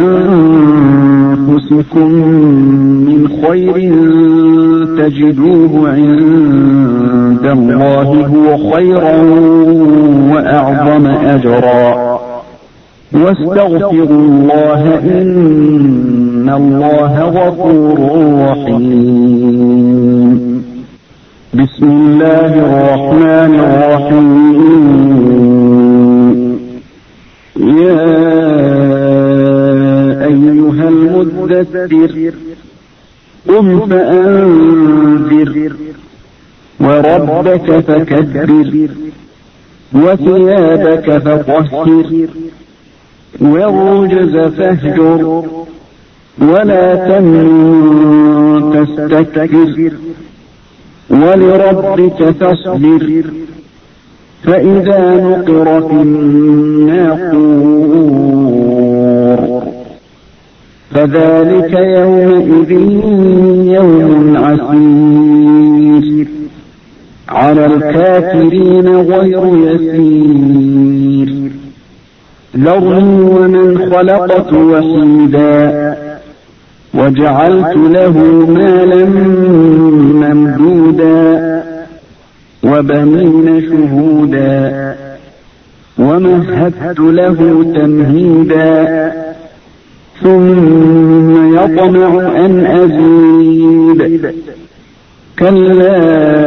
لأنفسكم من خير تجدوه عند الله هو خيرا وأعظم أجرا واستغفروا الله إن الله غفور رحيم. بسم الله الرحمن الرحيم. يا أيها المدثر قم فأنذر وربك فكبر وثيابك فطهر والرجز فاهجر ولا تمنن تستكبر ولربك فاصبر فإذا نقر في الناقور فذلك يومئذ يوم عسير على الكافرين غير يسير. ذرني ومن خلقت وحيدا وجعلت له مالا ممدودا وبنين شهودا ومهدت له تمهيدا ثم يطمع أن أزيد كلا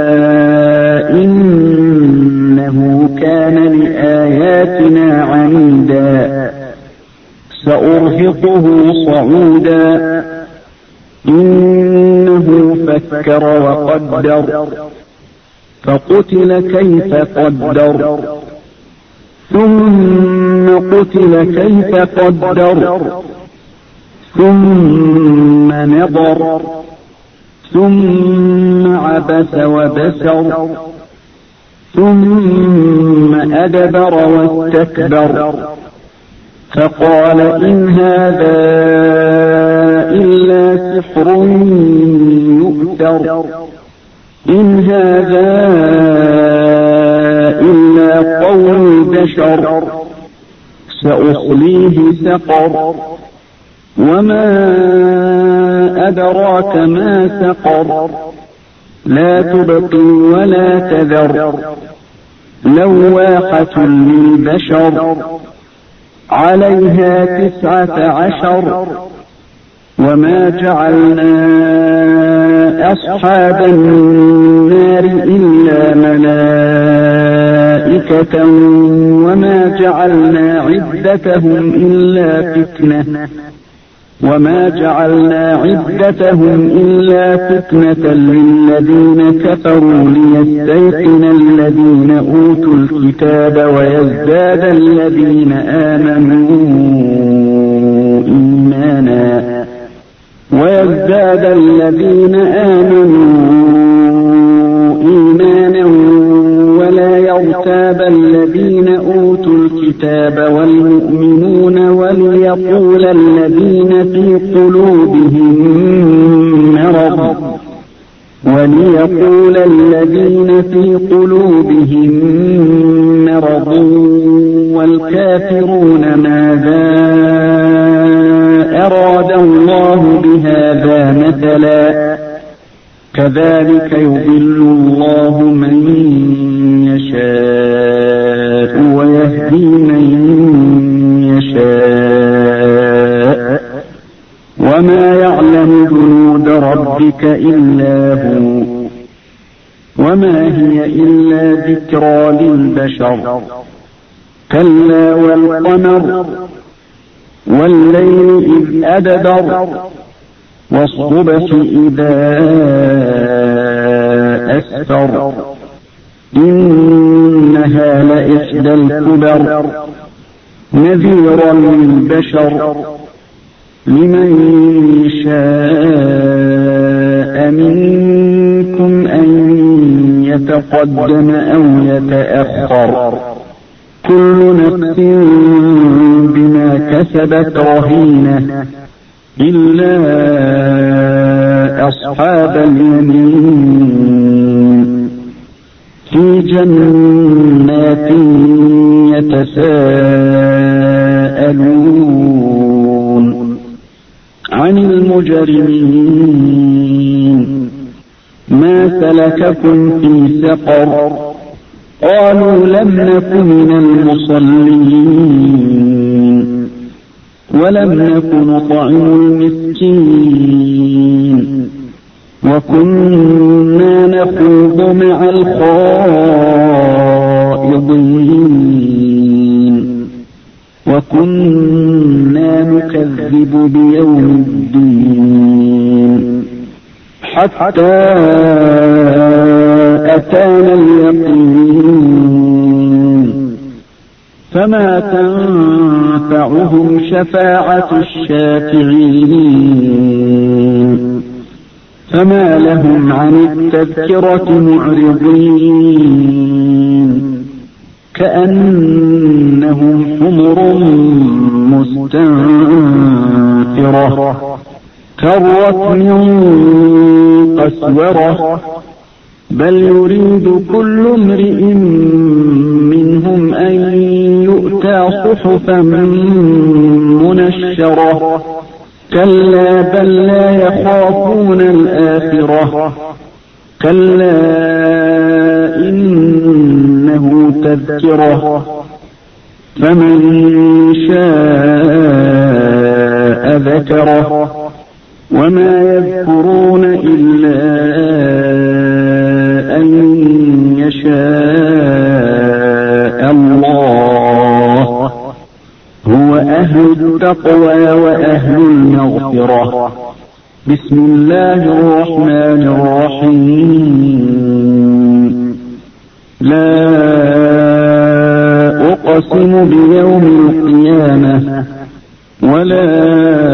إنه كان لآياتنا عنيدا سأرهقه صعودا إنه فكر وقدر فقتل كيف قدر ثم قتل كيف قدر ثم نظر ثم عبس وبسر ثم أدبر واستكبر فقال إن هذا إلا سحر يؤثر إن هذا إلا قول البشر سأصليه سقر وما أدراك ما سقر لا تبقي ولا تذر لواحة للبشر عليها تسعة عشر وما جعلنا أصحاب النار إلا ملائكة وما جعلنا عدتهم إلا فتنة وما جعلنا عدتهم إلا فتنة للذين كفروا ليستيقن الذين أوتوا الكتاب ويزداد الذين آمنوا إيمانا ويزداد الذين آمنوا إيمانا ولا يرتاب الذين أوتوا الكتاب والمؤمنون وليقول الذين في قلوبهم مرض وليقول الذين في قلوبهم مرض والكافرون ماذا أراد الله بهذا مثلا كذلك يضل الله من يشاء ويهدي من يشاء وما يعلم جنود ربك إلا هو وما هي إلا ذكرى للبشر كلا والقمر والليل إذ أدبر والصبح إذا أسفر إنها لإحدى الكبر نذيرا للبشر لمن شاء منكم أن يتقدم أو يتأخر كل نفس بما كسبت رهينة إلا أصحاب اليمين في جنات يتساءلون عن المجرمين ما سلككم في سقر قالوا لم نك من المصلين ولم نك نطعم المسكين وكنا نخوض مع الخائضين وكنا نكذب بيوم الدين حتى أتانا اليقين فما تنفعهم شفاعة الشافعين فما لهم عن التذكرة معرضين كأنهم حمر مستنفرة فرت من قسورة بل يريد كل امرئ منهم أن يؤتى صحفا منشرة كلا بل لا يخافون الآخرة كلا إنه تذكرة فمن شاء ذكره وما يذكرون إلا أن يشاء الله هو أهل التقوى وأهل المغفرة بسم الله الرحمن الرحيم لا أقسم بيوم القيامة ولا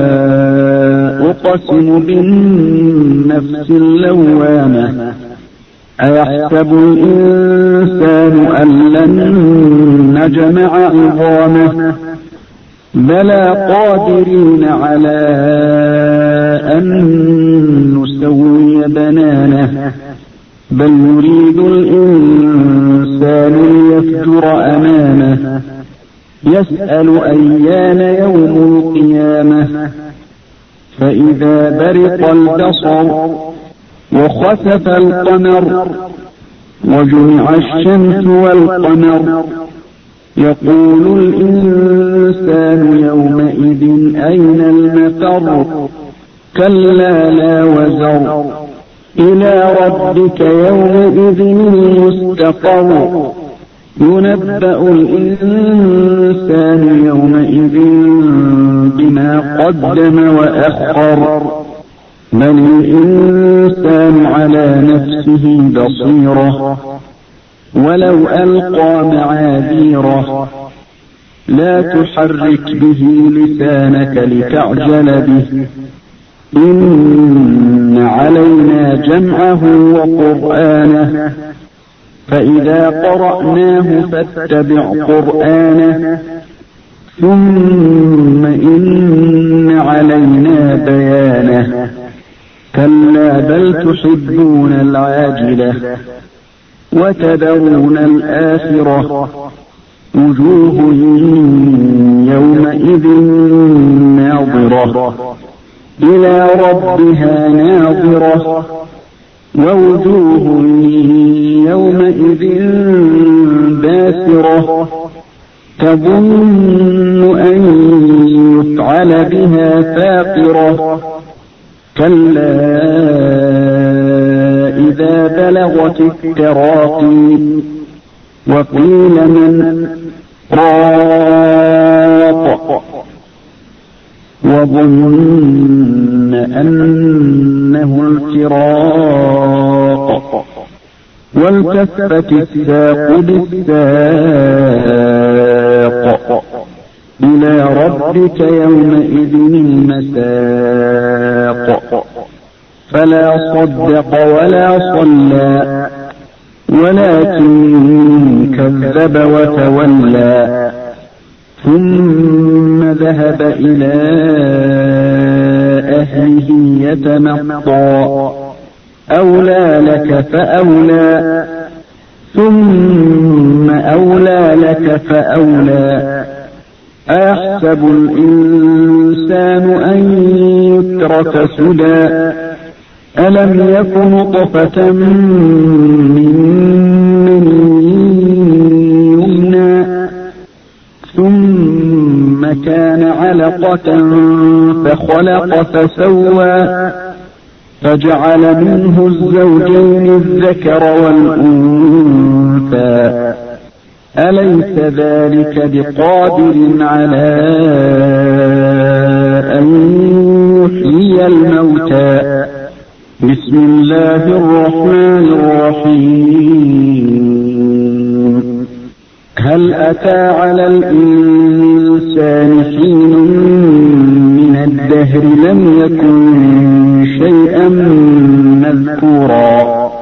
أقسم بالنفس اللوامة أيحسب الإنسان أن لن نجمع عظامه بلى قادرين على أن نسوي بنانه بل يريد الإنسان ليفجر أمامه يسأل أيان يوم القيامة فإذا برق البصر وخسف القمر وجمع الشمس والقمر يقول الإنسان يومئذ أين المفر كلا لا وزر إلى ربك يومئذ المستقر ينبأ الإنسان يومئذ بما قدم وأخر بل الإنسان على نفسه بصيرة ولو ألقى معاذيره لا تحرك به لسانك لتعجل به إن علينا جمعه وقرآنه فإذا قرأناه فاتبع قرآنه ثم إن علينا بيانه كلا بل تحبون العاجلة وتذرون الآخرة وجوه يومئذ ناظرة إلى ربها ناظرة ووجوه يومئذ باسرة تظن أن يفعل بها فاقرة كلا إذا بلغت التراقي وقيل من راق وظن أنه الفراق والتفت الساق بالساق إلى ربك يومئذ المساق فلا صدق ولا صلى ولكن كذب وتولى ثم ذهب إلى أهله يتمطى أولى لك فأولى ثم أولى لك فأولى أيحسب الإنسان أن يترك سدى ألم يك نطفة من يمنى ثم كان علقة فخلق فسوى فجعل منه الزوجين الذكر والأنثى أليس ذلك بقادر على أن يحيي الموتى بسم الله الرحمن الرحيم هل أتى على الإنسان حين من الدهر لم يكن شيئا مذكورا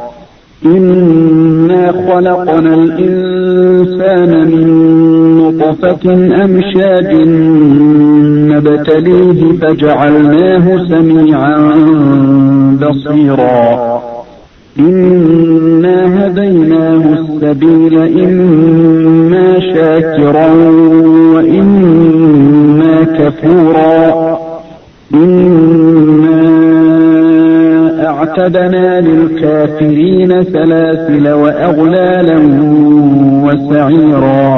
إنا خلقنا الإنسان من نطفة أمشاج نبتليه فجعلناه سميعا بصيرا إنا هديناه السبيل إما شاكرا وإما كفورا إنا أعتدنا للكافرين سلاسل وأغلالا وسعيرا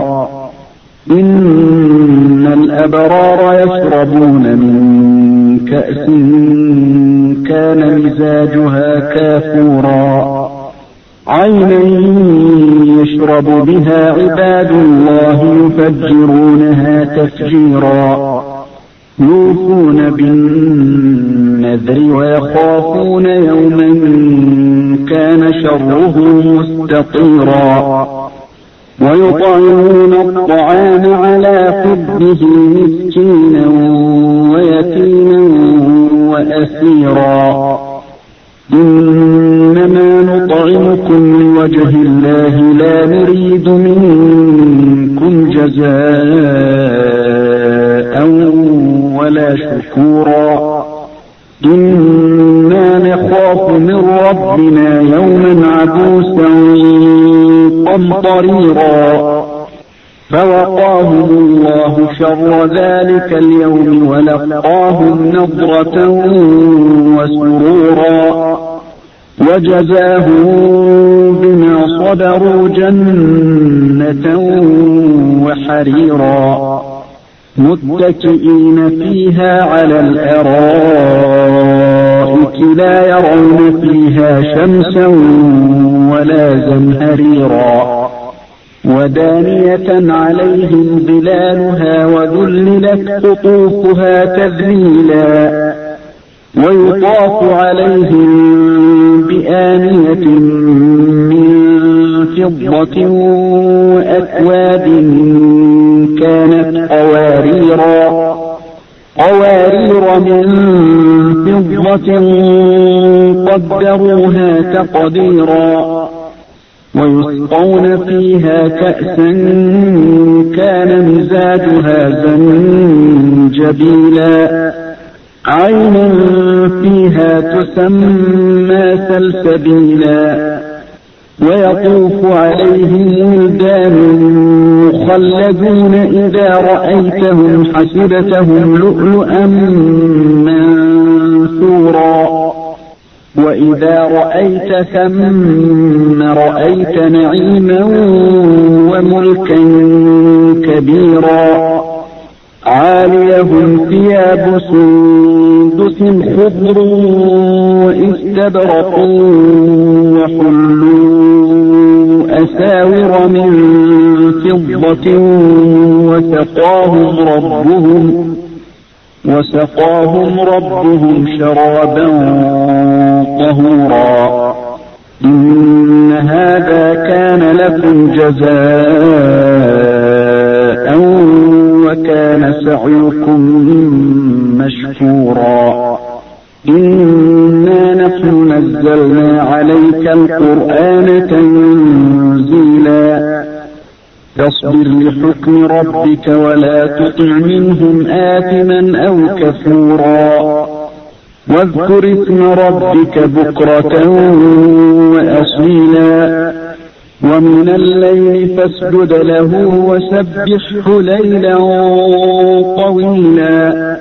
إن الأبرار يشربون من كأس كان مزاجها كافورا عينا يشرب بها عباد الله يفجرونها تفجيرا يوفون بالنذر ويخافون يوما كان شره مستطيرا ويطعمون الطعام على حبه مسكينا ويتيما وأسيرا إنما نطعمكم لوجه الله لا نريد منكم جزاء ولا شكورا إنا نخاف من ربنا يوما عبوسا قمطريرا فوقاهم الله شر ذلك اليوم ولقاهم نضرة وسرورا وجزاهم بما صبروا جنة وحريرا متكئين فيها على الأرائك لا يرون فيها شمسا ولا زمهريرا ودانية عليهم ظلالها وذللت قطوفها تذليلا ويطاف عليهم بآنية من فضة وأكواب كانت قواريرا قوارير من فضة قدروها تقديرا ويسقون فيها كأسا كان مزاجها زنجبيلا عينا فيها تسمى سلسبيلا ويطوف عليهم ولدان مخلدون إذا رأيتهم حسبتهم لؤلؤا منثورا وإذا رأيت ثم رأيت نعيما وملكا كبيرا عاليهم ثياب سندس خضر واستبرق وحلوا أساور من فضة وسقاهم ربهم وسقاهم ربهم شرابا طهورا إن هذا كان لكم جزاء وكان سعيكم مشكورا إنا نحن نزلنا عليك القرآن تنزيلا فاصبر لحكم ربك ولا تطع منهم آثما أو كفورا واذكر اسم ربك بكرة وأصيلا ومن الليل فاسجد له وسبحه ليلا طويلا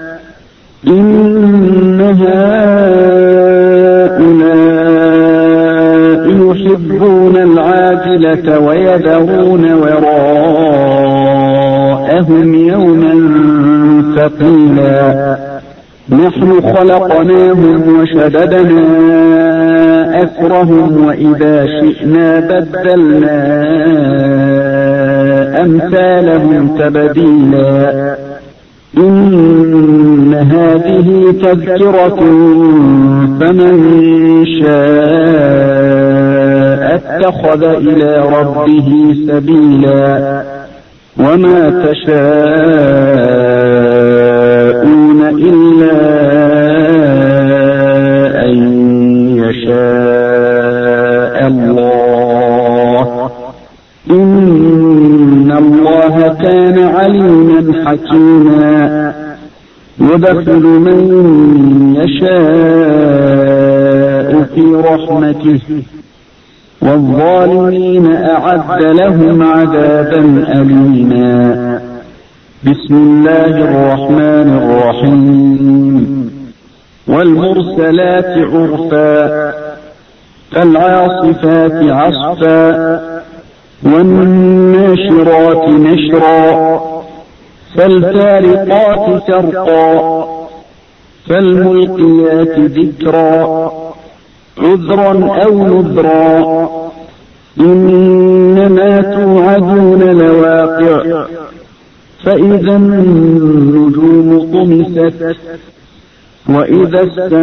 إن هؤلاء يحبون العاجلة ويذرون وراءهم يوما ثقيلا نحن خلقناهم وشددنا أسرهم وإذا شئنا بدلنا أمثالهم تبديلا إن هذه تذكرة فمن شاء اتخذ إلى ربه سبيلا وما تشاءون إلا أن يشاء الله إن الله كان عليما حكيما يدخل من يشاء في رحمته والظالمين أعد لهم عذابا أليما بسم الله الرحمن الرحيم والمرسلات عرفا فالعاصفات عصفا والناشرات نشرا فالفارقات سرقا فالملقيات ذكرا عذرا أو نذرا إنما توعدون لواقع فإذا النجوم طمست وإذا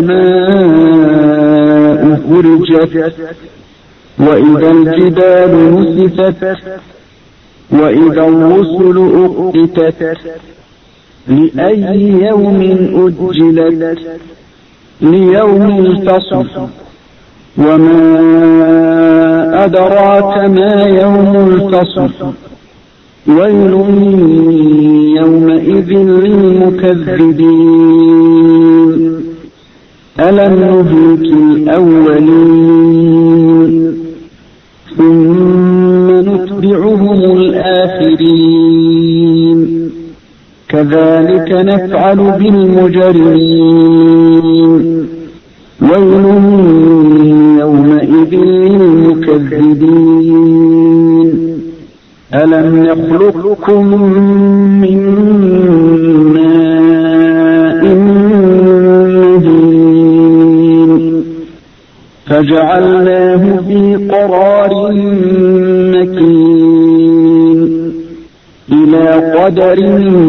السماء فرجت وإذا الجبال نسفت وإذا الرسل أقتت لأي يوم أجلت ليوم الفصل وما أدراك ما يوم الفصل ويل يومئذ للمكذبين ألم نهلك الأولين ثم نتبعهم الآخرين كذلك نفعل بالمجرمين ويل يومئذ للمكذبين ألم يخلقكم من ماء مهين فجعلناه في قرار مكين إلى قدر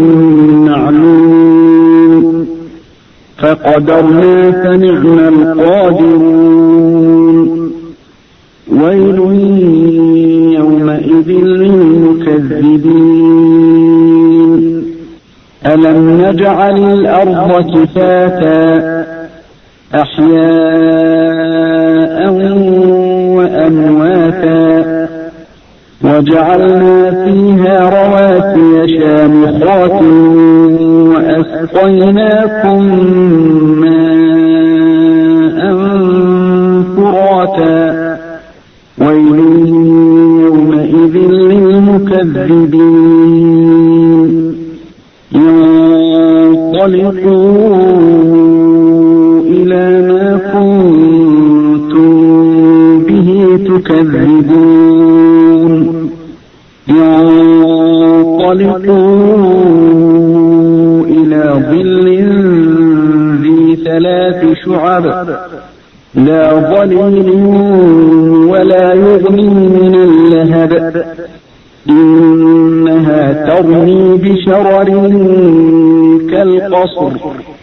معلوم فقدرنا فنعم القادرون ويل يومئذ للمكذبين ألم نجعل الأرض كفاتا أحياء وأمواتا وجعلنا فيها رواسي شامخات وأسقيناكم ماء فراتا ويل يومئذ للمكذبين انطلقوا إلى ما كنتم به تكذبون انطلقوا إلى ظل ذي ثلاث شعب لا ظليل ولا يغني من اللهب إنها ترمي بشرر كالقصر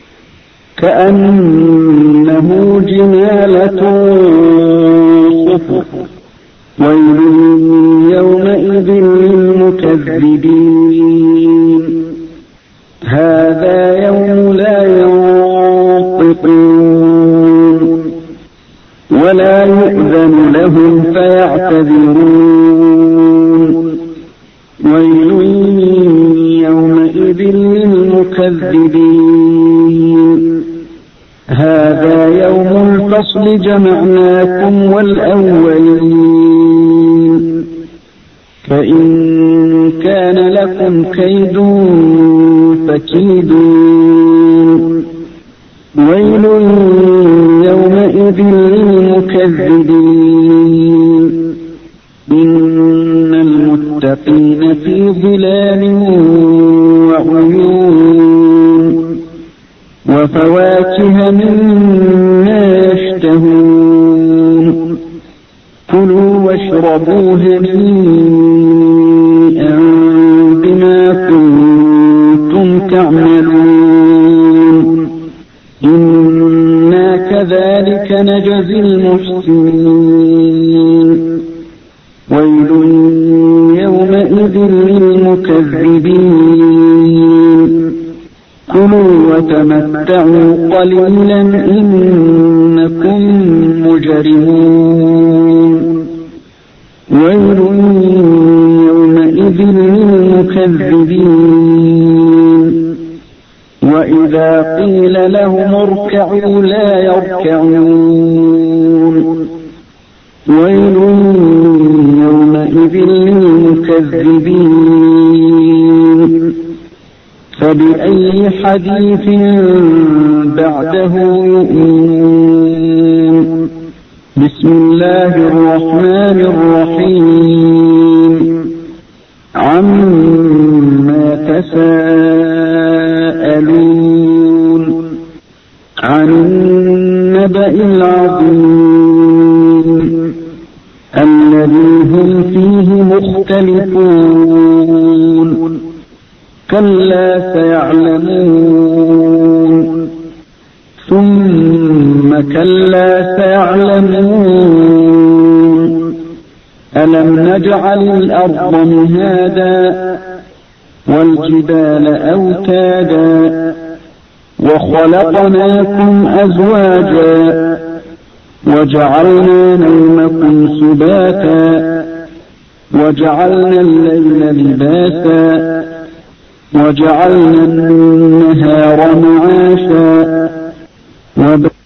كأنه جمالة صفر ويل يومئذ للمكذبين هذا يوم لا ينطقون ولا يؤذن لهم فيعتذرون ويل يومئذ للمكذبين هذا يوم الفصل جمعناكم والأولين فإن كان لكم كيد فكيدون ويل يومئذ للمكذبين إن المتقين في ظلال وعيون وفواكه مما يشتهون كلوا واشربوا هنيئا بما كنتم تعملون إنا كذلك نجزي المحسنين ويل يومئذ للمكذبين كلوا وتمتعوا قليلا إنكم مجرمون ويل يومئذ للمكذبين وإذا قيل لهم اركعوا لا يركعون ويل يومئذ للمكذبين فبأي حديث بعده يؤمنون بسم الله الرحمن الرحيم عما تساءلون عن النبأ العظيم الذي هم فيه مختلفون كلا سيعلمون ثم كلا سيعلمون ألم نجعل الأرض مهادا والجبال أوتادا وخلقناكم أزواجا وجعلنا نومكم سباتا وجعلنا الليل لباسا وجعلنا النهار معاشا